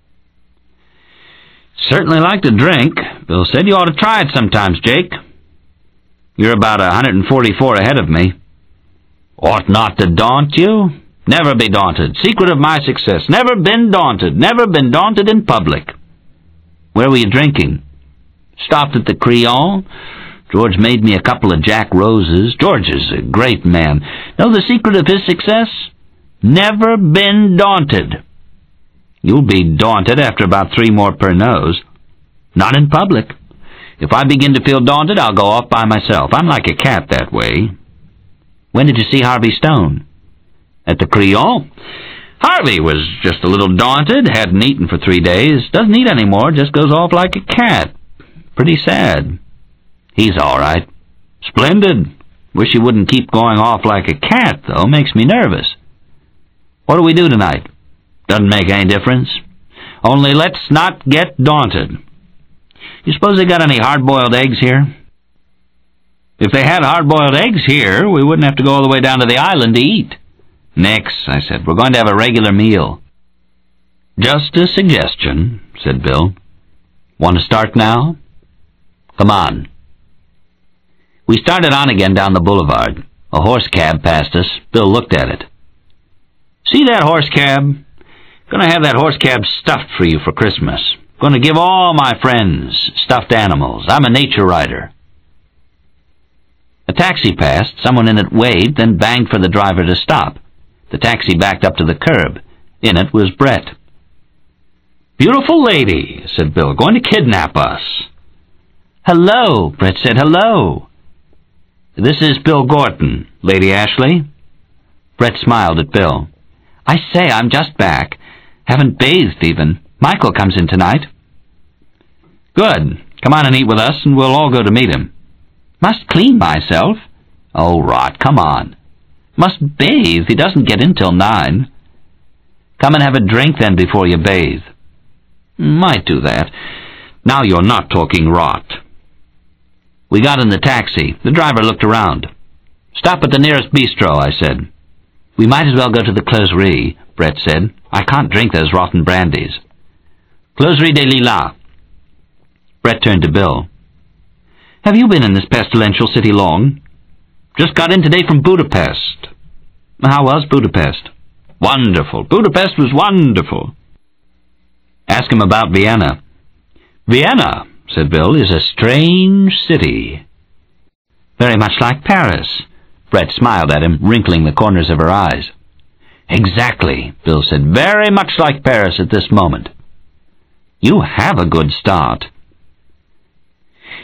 Certainly like to drink, Bill said. You ought to try it sometimes, Jake. You're about 144 ahead of me. Ought not to daunt you? Never be daunted. Secret of my success. Never been daunted. Never been daunted in public. Where were you drinking? Stopped at the Crillon. George made me a couple of Jack Roses. George is a great man. Know the secret of his success? Never been daunted. You'll be daunted after about 3 more Pernots. Not in public. If I begin to feel daunted, I'll go off by myself. I'm like a cat that way. When did you see Harvey Stone? At the Crillon. Harvey was just a little daunted, hadn't eaten for 3 days. Doesn't eat anymore, just goes off like a cat. Pretty sad. He's all right. Splendid. Wish he wouldn't keep going off like a cat, though. Makes me nervous. What do we do tonight? Doesn't make any difference. Only let's not get daunted. You suppose they got any hard-boiled eggs here? If they had hard-boiled eggs here, we wouldn't have to go all the way down to the island to eat. Nix, I said. We're going to have a regular meal. Just a suggestion, said Bill. Want to start now? Come on. We started on again down the boulevard. A horse cab passed us. Bill looked at it. See that horse cab? Going to have that horse cab stuffed for you for Christmas. Going to give all my friends stuffed animals. I'm a nature writer. A taxi passed. Someone in it waved, then banged for the driver to stop. The taxi backed up to the curb. In it was Brett. Beautiful lady, said Bill. Going to kidnap us. Hello, Brett said. Hello. This is Bill Gorton, Lady Ashley. Brett smiled at Bill. I say, I'm just back. Haven't bathed even. Michael comes in tonight. Good. Come on and eat with us, and we'll all go to meet him. Must clean myself. Oh, rot. Come on. Must bathe. He doesn't get in till 9. Come and have a drink then before you bathe. Might do that. Now you're not talking rot. We got in the taxi. The driver looked around. Stop at the nearest bistro, I said. We might as well go to the Closerie, Brett said. I can't drink those rotten brandies. Closerie des Lilas. Brett turned to Bill. Have you been in this pestilential city long? Just got in today from Budapest. How was Budapest? Wonderful. Budapest was wonderful. Ask him about Vienna. Vienna, said Bill, is a strange city. Very much like Paris. Brett smiled at him, wrinkling the corners of her eyes. Exactly, Bill said. Very much like Paris at this moment. You have a good start.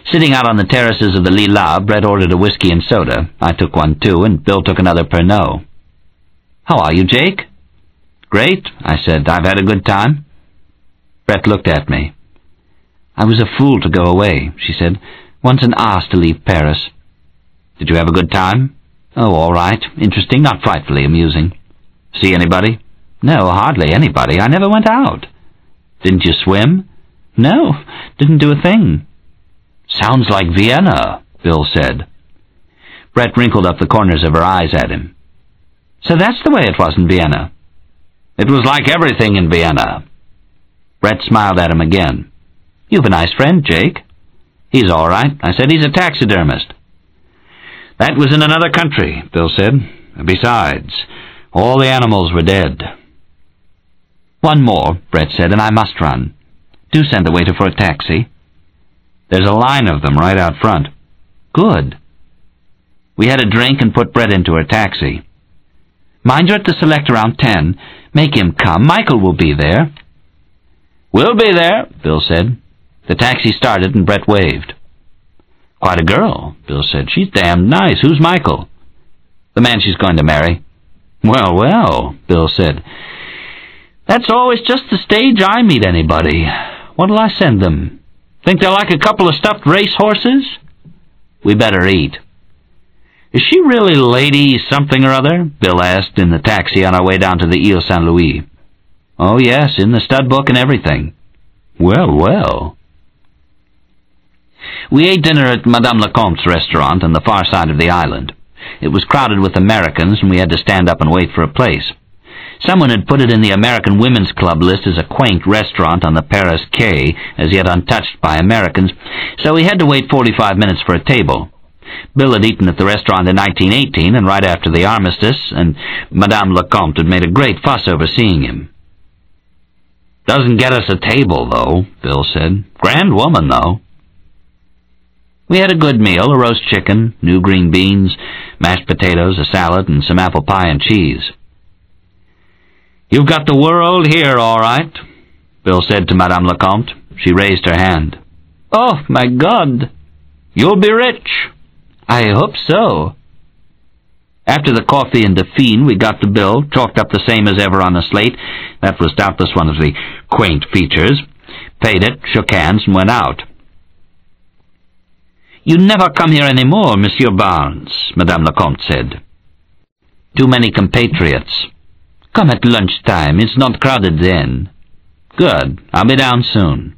Sitting out on the terraces of the Lilas, Brett ordered a whiskey and soda. I took one too, and Bill took another Pernod. "How are you, Jake?" "Great," I said. "I've had a good time." Brett looked at me. "I was a fool to go away," she said. "Once an ass to leave Paris." "Did you have a good time?" "Oh, all right. Interesting, not frightfully amusing." "See anybody?" "No, hardly anybody. I never went out." "Didn't you swim?" "No, didn't do a thing." "Sounds like Vienna," Bill said. Brett wrinkled up the corners of her eyes at him. "So that's the way it was in Vienna?" "It was like everything in Vienna." Brett smiled at him again. "You've a nice friend, Jake." "He's all right," I said. "He's a taxidermist." "That was in another country," Bill said. "Besides, all the animals were dead." "One more," Brett said, "and I must run. Do send the waiter for a taxi." "There's a line of them right out front." "Good." We had a drink and put Brett into her taxi. "Mind you're at the Select around 10. Make him come. Michael will be there." "We'll be there," Bill said. The taxi started and Brett waved. "Quite a girl," Bill said. "She's damned nice. Who's Michael?" "The man she's going to marry." "Well, well," Bill said. "That's always just the stage I meet anybody. What'll I send them? Think they'll like a couple of stuffed racehorses?" "We better eat." "Is she really Lady something or other?" Bill asked in the taxi on our way down to the Ile Saint-Louis. "Oh, yes, in the stud book and everything." "Well, well." We ate dinner at Madame Lecomte's restaurant on the far side of the island. It was crowded with Americans, and we had to stand up and wait for a place. Someone had put it in the American Women's Club list as a quaint restaurant on the Paris quay, as yet untouched by Americans, so we had to wait 45 minutes for a table. Bill had eaten at the restaurant in 1918, and right after the armistice, and Madame Lecomte had made a great fuss over seeing him. "Doesn't get us a table, though," Bill said. "Grand woman, though." We had a good meal, a roast chicken, new green beans, mashed potatoes, a salad, and some apple pie and cheese. "You've got the world here, all right," Bill said to Madame Lecomte. She raised her hand. "Oh, my God." "You'll be rich." "I hope so." After the coffee and Dauphine, we got the bill, chalked up the same as ever on a slate. That was doubtless one of the quaint features. Paid it, shook hands, and went out. "You never come here any more, Monsieur Barnes," Madame Lecomte said. "Too many compatriots." "Come at lunchtime. It's not crowded then." "Good. I'll be down soon."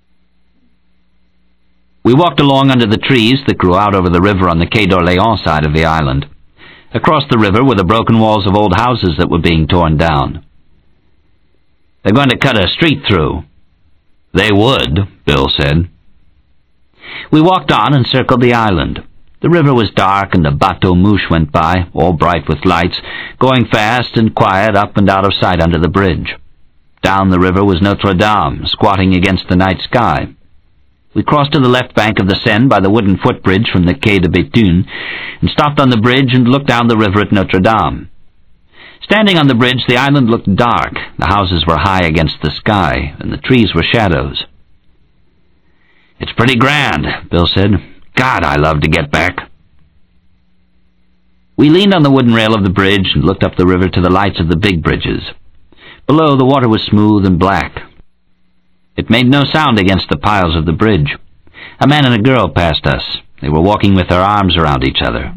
We walked along under the trees that grew out over the river on the Quai d'Orléans side of the island. Across the river were the broken walls of old houses that were being torn down. "They're going to cut a street through." "They would," Bill said. We walked on and circled the island. The river was dark, and a bateau mouche went by, all bright with lights, going fast and quiet up and out of sight under the bridge. Down the river was Notre Dame, squatting against the night sky. We crossed to the left bank of the Seine by the wooden footbridge from the Quai de Béthune, and stopped on the bridge and looked down the river at Notre Dame. Standing on the bridge, the island looked dark. The houses were high against the sky, and the trees were shadows. "It's pretty grand," Bill said. "God, I love to get back." We leaned on the wooden rail of the bridge and looked up the river to the lights of the big bridges. Below, the water was smooth and black. It made no sound against the piles of the bridge. A man and a girl passed us. They were walking with their arms around each other.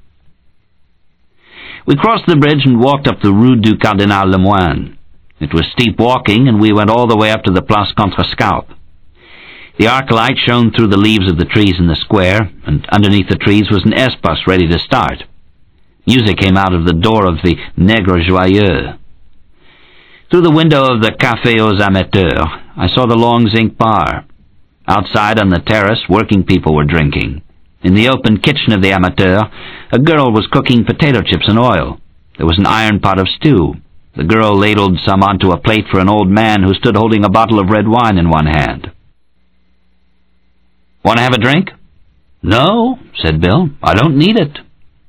We crossed the bridge and walked up the Rue du Cardinal Lemoine. It was steep walking, and we went all the way up to the Place Contrescarpe. The arc light shone through the leaves of the trees in the square, and underneath the trees was an S-bus ready to start. Music came out of the door of the Nègre Joyeux. Through the window of the Café aux Amateurs, I saw the long zinc bar. Outside on the terrace, working people were drinking. In the open kitchen of the Amateur, a girl was cooking potato chips in oil. There was an iron pot of stew. The girl ladled some onto a plate for an old man who stood holding a bottle of red wine in one hand. "Want to have a drink?" "No," said Bill. "I don't need it."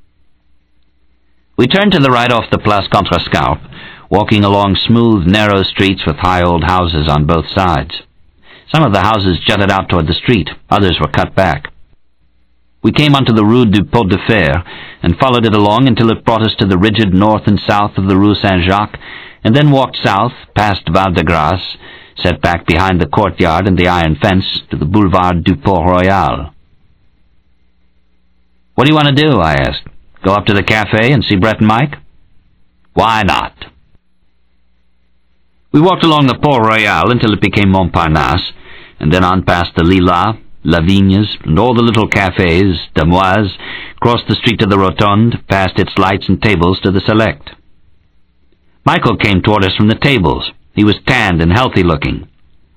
We turned to the right off the Place Contrescarpe, walking along smooth, narrow streets with high old houses on both sides. Some of the houses jutted out toward the street, others were cut back. We came onto the Rue du Pot de Fer, and followed it along until it brought us to the rigid north and south of the Rue Saint-Jacques, and then walked south, past Val de Grace, set back behind the courtyard and the iron fence, to the Boulevard du Port-Royal. "What do you want to do?" I asked. "Go up to the cafe and see Brett and Mike?" "Why not?" We walked along the Port-Royal until it became Montparnasse, and then on past the Lilas, Lavigne's, and all the little cafes, Damoise, crossed the street to the Rotonde, past its lights and tables to the Select. Michael came toward us from the tables. He was tanned and healthy-looking.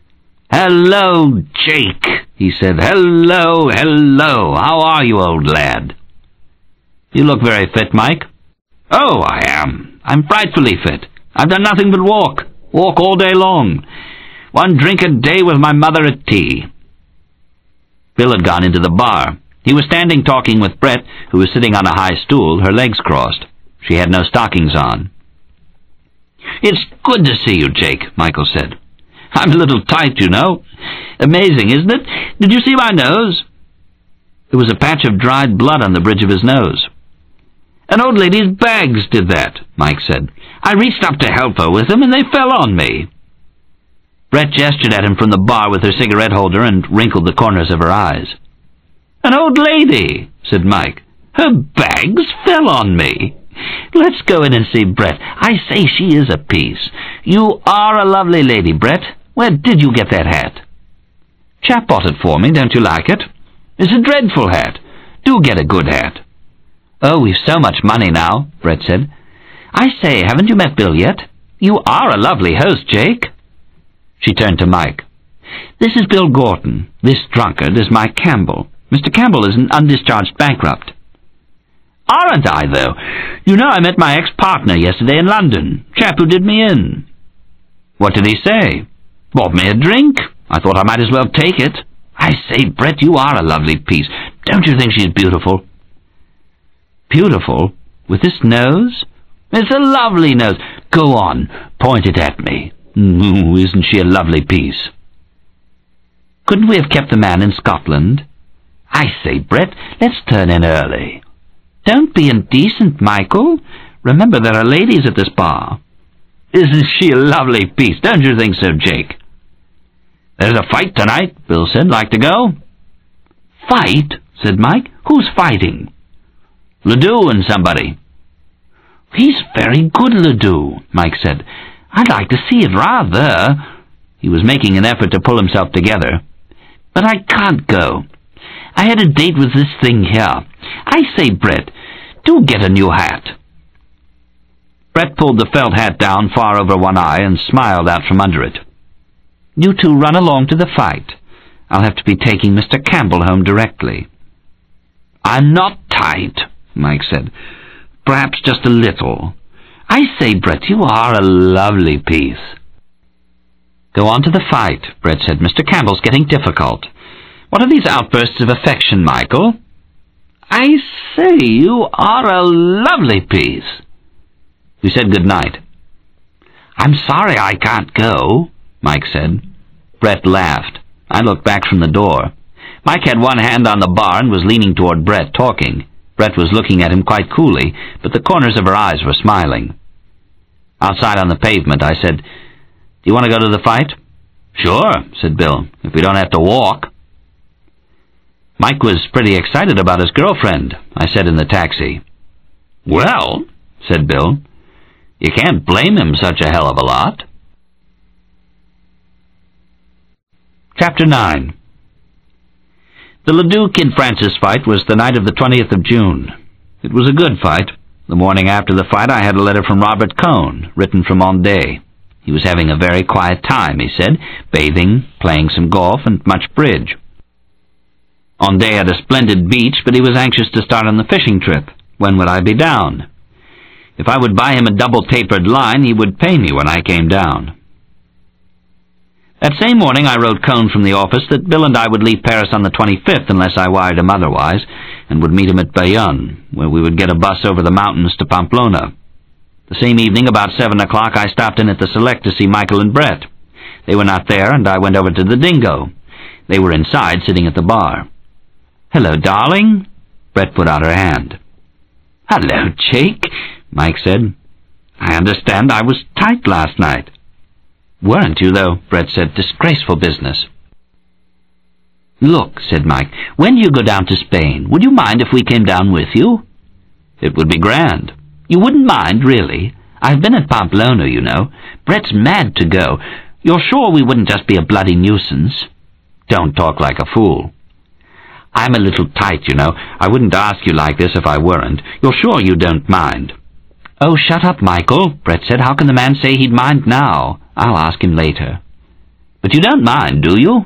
"Hello, Jake," he said. "Hello, hello. How are you, old lad?" "You look very fit, Mike." "Oh, I am. I'm frightfully fit. I've done nothing but walk all day long. 1 drink a day with my mother at tea." Bill had gone into the bar. He was standing talking with Brett, who was sitting on a high stool, her legs crossed. She had no stockings on. "It's good to see you, Jake," Michael said. "I'm a little tight, you know. Amazing, isn't it? Did you see my nose?" There was a patch of dried blood on the bridge of his nose. "An old lady's bags did that," Mike said. "I reached up to help her with them, and they fell on me." Brett gestured at him from the bar with her cigarette holder and wrinkled the corners of her eyes. "An old lady," said Mike. "Her bags fell on me. Let's go in and see Brett. I say, she is a piece. You are a lovely lady, Brett. Where did you get that hat?" "Chap bought it for me. Don't you like it?" "It's a dreadful hat. Do get a good hat." "Oh, we've so much money now," Brett said. "I say, haven't you met Bill yet? You are a lovely host, Jake." She turned to Mike. "This is Bill Gorton. This drunkard is Mike Campbell. Mr. Campbell is an undischarged bankrupt." "Aren't I, though? You know, I met my ex-partner yesterday in London. Chap who did me in." "What did he say?" "Bought me a drink. I thought I might as well take it. I say, Brett, you are a lovely piece. Don't you think she's beautiful?" "Beautiful? With this nose?" "It's a lovely nose. Go on, point it at me. Ooh, isn't she a lovely piece?" "Couldn't we have kept the man in Scotland?" "I say, Brett, let's turn in early." "Don't be indecent, Michael. Remember there are ladies at this bar." "Isn't she a lovely piece? Don't you think so, Jake?" "There's a fight tonight," Bill said. "Like to go?" "Fight?" said Mike. "Who's fighting?" "Ledoux and somebody." "He's very good, Ledoux," Mike said. "I'd like to see it, rather." He was making an effort to pull himself together. "But I can't go. I had a date with this thing here. I say, Brett, do get a new hat." Brett pulled the felt hat down far over one eye and smiled out from under it. "You two run along to the fight. I'll have to be taking Mr. Campbell home directly." "I'm not tight," Mike said. "Perhaps just a little. I say, Brett, you are a lovely piece." "Go on to the fight," Brett said. "Mr. Campbell's getting difficult. What are these outbursts of affection, Michael?" "I say, you are a lovely piece." We said good night. "I'm sorry I can't go," Mike said. Brett laughed. I looked back from the door. Mike had one hand on the bar and was leaning toward Brett, talking. Brett was looking at him quite coolly, but the corners of her eyes were smiling. Outside on the pavement, I said, "Do you want to go to the fight?" "Sure," said Bill, "if we don't have to walk." Mike was pretty excited about his girlfriend, I said in the taxi. "Well," said Bill, "you can't blame him such a hell of a lot." Chapter 9. The Ledoux-Kid Francis fight was the night of the 20th of June. It was a good fight. The morning after the fight I had a letter from Robert Cohn, written from Ondé. He was having a very quiet time, he said, bathing, playing some golf, and much bridge. Ondé had a splendid beach, but he was anxious to start on the fishing trip. When would I be down? If I would buy him a double-tapered line, he would pay me when I came down. That same morning I wrote Cohn from the office that Bill and I would leave Paris on the 25th unless I wired him otherwise, and would meet him at Bayonne, where we would get a bus over the mountains to Pamplona. The same evening, about 7 o'clock, I stopped in at the Select to see Michael and Brett. They were not there, and I went over to the Dingo. They were inside, sitting at the bar. "Hello, darling." Brett put out her hand. "Hello, Jake," Mike said. "I understand I was tight last night." "Weren't you, though?" Brett said. "Disgraceful business." "Look," said Mike, "when you go down to Spain, would you mind if we came down with you?" "It would be grand." "You wouldn't mind, really? I've been at Pamplona, you know. Brett's mad to go. You're sure we wouldn't just be a bloody nuisance?" "Don't talk like a fool." "I'm a little tight, you know. I wouldn't ask you like this if I weren't. You're sure you don't mind?" "Oh, shut up, Michael," Brett said. "How can the man say he'd mind now? I'll ask him later." "But you don't mind, do you?"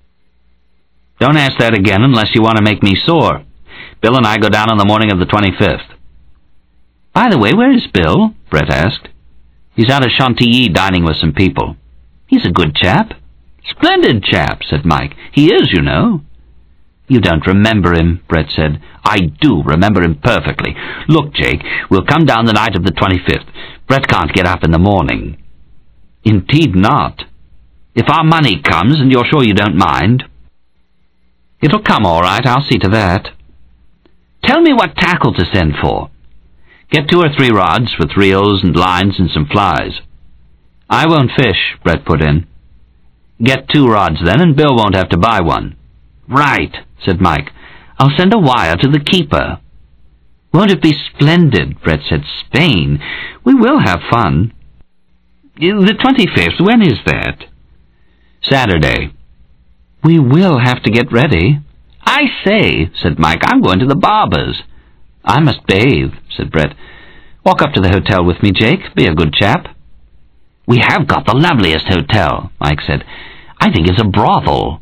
"Don't ask that again unless you want to make me sore. Bill and I go down on the morning of the 25th. "By the way, where is Bill?" Brett asked. "He's out of Chantilly dining with some people." "He's a good chap." "Splendid chap," said Mike. "He is, you know." "You don't remember him," Brett said. "I do remember him perfectly. Look, Jake, we'll come down the night of the 25th. Brett can't get up in the morning." "Indeed not." "If our money comes, and you're sure you don't mind?" "It'll come all right, I'll see to that." "Tell me what tackle to send for." "Get 2 or 3 rods with reels and lines and some flies." "I won't fish," Brett put in. "Get 2 rods then, and Bill won't have to buy one." "Right," said Mike. "I'll send a wire to the keeper." "Won't it be splendid?" Brett said. "Spain. We will have fun." "The 25th, when is that?" "Saturday." "We will have to get ready." "I say," said Mike, "I'm going to the barber's." "I must bathe," said Brett. "Walk up to the hotel with me, Jake. Be a good chap." "We have got the loveliest hotel," Mike said. "I think it's a brothel."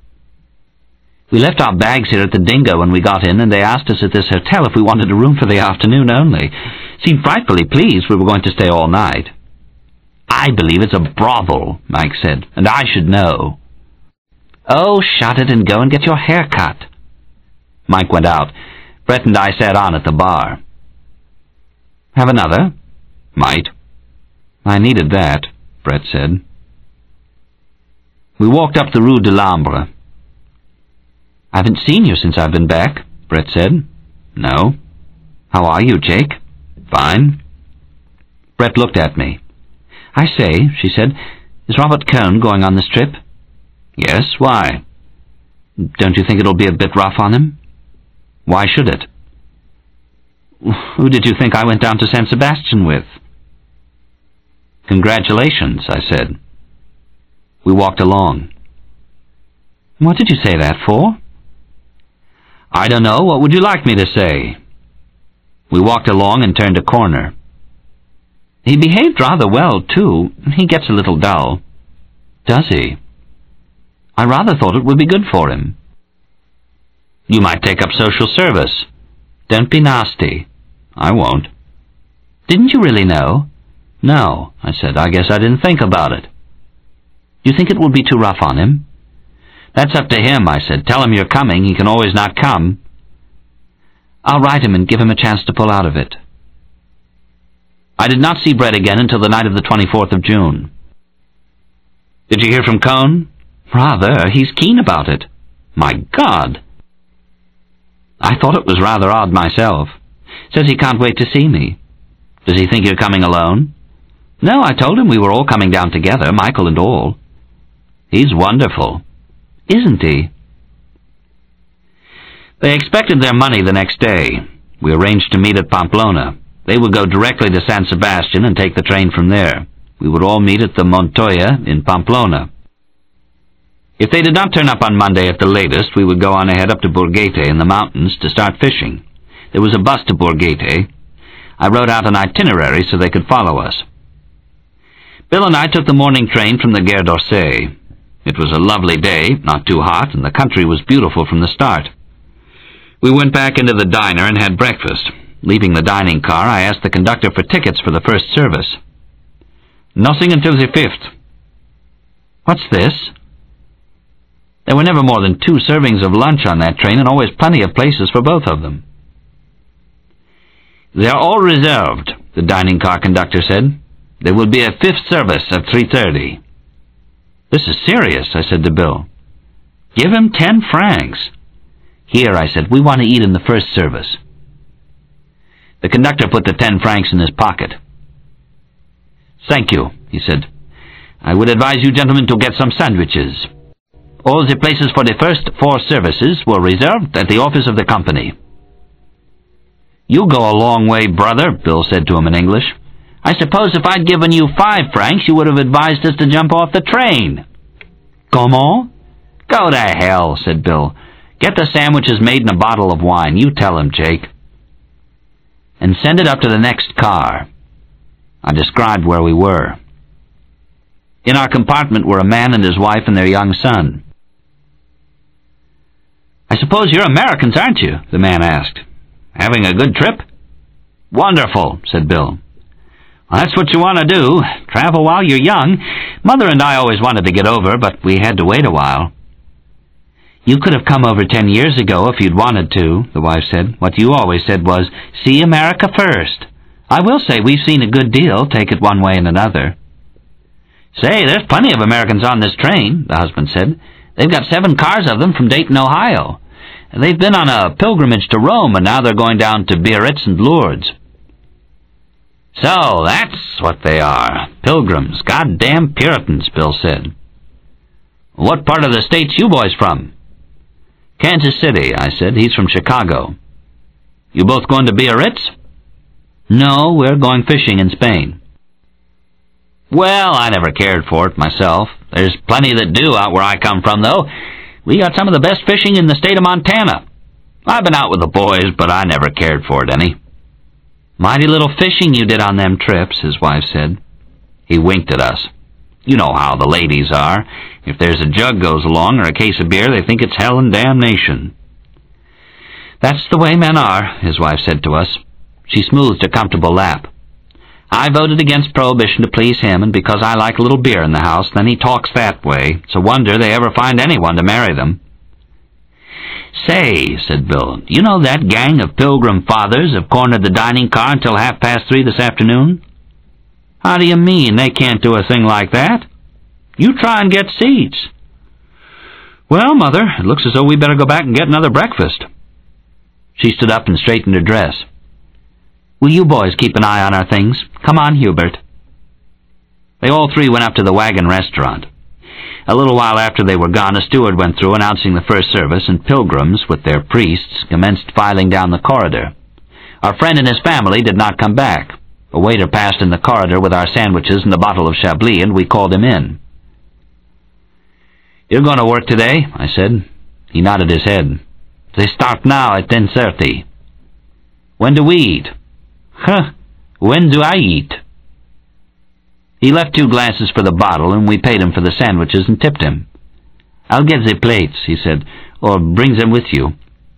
We left our bags here at the Dingo when we got in, and they asked us at this hotel if we wanted a room for the afternoon only. Seemed frightfully pleased we were going to stay all night. "I believe it's a brothel," Mike said, "and I should know." "Oh, shut it and go and get your hair cut." Mike went out. Brett and I sat on at the bar. "Have another?" "Might." "I needed that," Brett said. We walked up the Rue de l'Ambre. "I haven't seen you since I've been back," Brett said. "No." "How are you, Jake?" "Fine." Brett looked at me. "I say," she said, "is Robert Cohn going on this trip?" "Yes, why?" "Don't you think it'll be a bit rough on him?" "Why should it?" "Who did you think I went down to San Sebastian with?" "Congratulations," I said. We walked along. "What did you say that for?" "I don't know. What would you like me to say?" We walked along and turned a corner. "He behaved rather well, too. He gets a little dull." "Does he?" "I rather thought it would be good for him." "You might take up social service." "Don't be nasty." "I won't." "Didn't you really know?" "No," I said. "I guess I didn't think about it." "You think it will be too rough on him?" "That's up to him," I said. "Tell him you're coming. He can always not come." "I'll write him and give him a chance to pull out of it." I did not see Brett again until the night of the 24th of June. "Did you hear from Cohn?" "Rather. He's keen about it." "My God!" "I thought it was rather odd myself. Says he can't wait to see me." "Does he think you're coming alone?" "No, I told him we were all coming down together, Michael and all." "He's wonderful." "Isn't he?" They expected their money the next day. We arranged to meet at Pamplona. They would go directly to San Sebastian and take the train from there. We would all meet at the Montoya in Pamplona. If they did not turn up on Monday at the latest, we would go on ahead up to Borghete in the mountains to start fishing. There was a bus to Borghete. I wrote out an itinerary so they could follow us. Bill and I took the morning train from the Gare d'Orsay. It was a lovely day, not too hot, and the country was beautiful from the start. We went back into the diner and had breakfast. Leaving the dining car, I asked the conductor for tickets for the first service. "Nothing until the 5th. "What's this?" There were never more than 2 servings of lunch on that train, and always plenty of places for both of them. "They're all reserved," the dining car conductor said. "There will be a 5th service at 3:30. "This is serious," I said to Bill. "Give him 10 francs. "Here," I said, "we want to eat in the first service." The conductor put the 10 francs in his pocket. "Thank you," he said. "I would advise you gentlemen to get some sandwiches. All the places for the first 4 services were reserved at the office of the company." "You go a long way, brother," Bill said to him in English. "I suppose if I'd given you 5 francs, you would have advised us to jump off the train." "Comment?" "Go to hell," said Bill. "Get the sandwiches made in a bottle of wine. You tell him, Jake. And send it up to the next car." I described where we were. In our compartment were a man and his wife and their young son. "I suppose you're Americans, aren't you?" the man asked. "Having a good trip?" "Wonderful," said Bill. "Well, that's what you want to do. Travel while you're young. Mother and I always wanted to get over, but we had to wait a while." "You could have come over 10 years ago if you'd wanted to," the wife said. "What you always said was, 'See America first.' I will say we've seen a good deal, take it one way and another." "Say, there's plenty of Americans on this train," the husband said. "They've got 7 cars of them from Dayton, Ohio. They've been on a pilgrimage to Rome, and now they're going down to Biarritz and Lourdes." "So, that's what they are. Pilgrims. Goddamn Puritans," Bill said. "What part of the States you boys from?" "Kansas City," I said. "He's from Chicago." "You both going to Biarritz?" "No, we're going fishing in Spain." "Well, I never cared for it myself. There's plenty that do out where I come from, though. We got some of the best fishing in the state of Montana. I've been out with the boys, but I never cared for it any." "Mighty little fishing you did on them trips," his wife said. He winked at us. "You know how the ladies are. If there's a jug goes along or a case of beer, they think it's hell and damnation." "That's the way men are," his wife said to us. She smoothed a comfortable lap. "I voted against prohibition to please him, and because I like a little beer in the house, then he talks that way. It's a wonder they ever find anyone to marry them." "Say," said Bill, "you know that gang of Pilgrim Fathers have cornered the dining car until 3:30 this afternoon?" "How do you mean? They can't do a thing like that." "You try and get seats." "Well, Mother, it looks as though we better go back and get another breakfast." She stood up and straightened her dress. "Will you boys keep an eye on our things? Come on, Hubert." They all 3 went up to the Wagon Restaurant. A little while after they were gone, a steward went through announcing the first service, and pilgrims, with their priests, commenced filing down the corridor. Our friend and his family did not come back. A waiter passed in the corridor with our sandwiches and a bottle of Chablis, and we called him in. "You're going to work today?" I said. He nodded his head. "They start now at 10:30. "When do we eat?" "Huh, when do I eat?" He left 2 glasses for the bottle, and we paid him for the sandwiches and tipped him. "I'll get the plates," he said, "or bring them with you."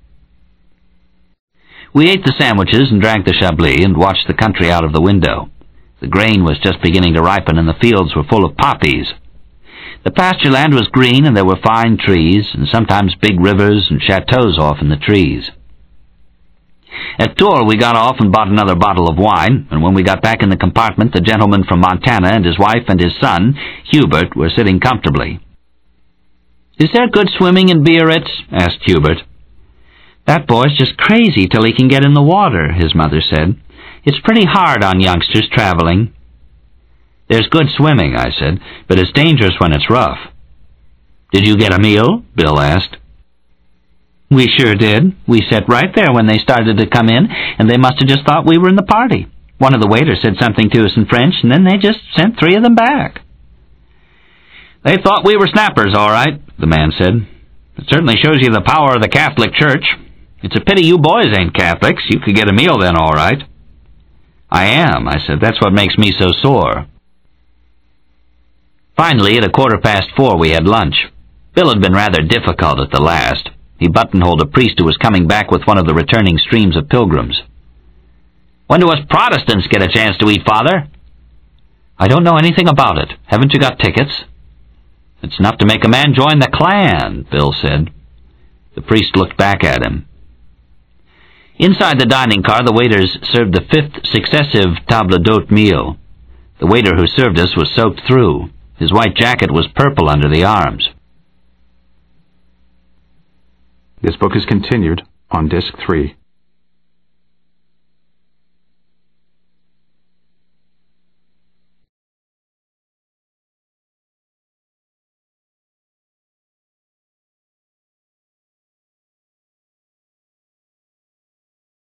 We ate the sandwiches and drank the Chablis and watched the country out of the window. The grain was just beginning to ripen, and the fields were full of poppies. The pasture land was green, and there were fine trees, and sometimes big rivers and chateaux off in the trees. At Tours we got off and bought another bottle of wine, and when we got back in the compartment, the gentleman from Montana and his wife and his son, Hubert, were sitting comfortably. "Is there good swimming in Biarritz?" asked Hubert. "That boy's just crazy till he can get in the water," his mother said. "It's pretty hard on youngsters traveling." "There's good swimming," I said, "but it's dangerous when it's rough." "Did you get a meal?" Bill asked. "We sure did. We sat right there when they started to come in, and they must have just thought we were in the party. One of the waiters said something to us in French, and then they just sent 3 of them back." "They thought we were snappers, all right," the man said. "It certainly shows you the power of the Catholic Church. It's a pity you boys ain't Catholics. You could get a meal then, all right." "I am," I said. "That's what makes me so sore." Finally, at 4:15, we had lunch. Bill had been rather difficult at the last. He buttonholed a priest who was coming back with one of the returning streams of pilgrims. "When do us Protestants get a chance to eat, Father?" "I don't know anything about it. Haven't you got tickets?" "It's enough to make a man join the Klan," Bill said. The priest looked back at him. Inside the dining car, the waiters served the 5th successive table d'hôte meal. The waiter who served us was soaked through. His white jacket was purple under the arms. This book is continued on Disc 3.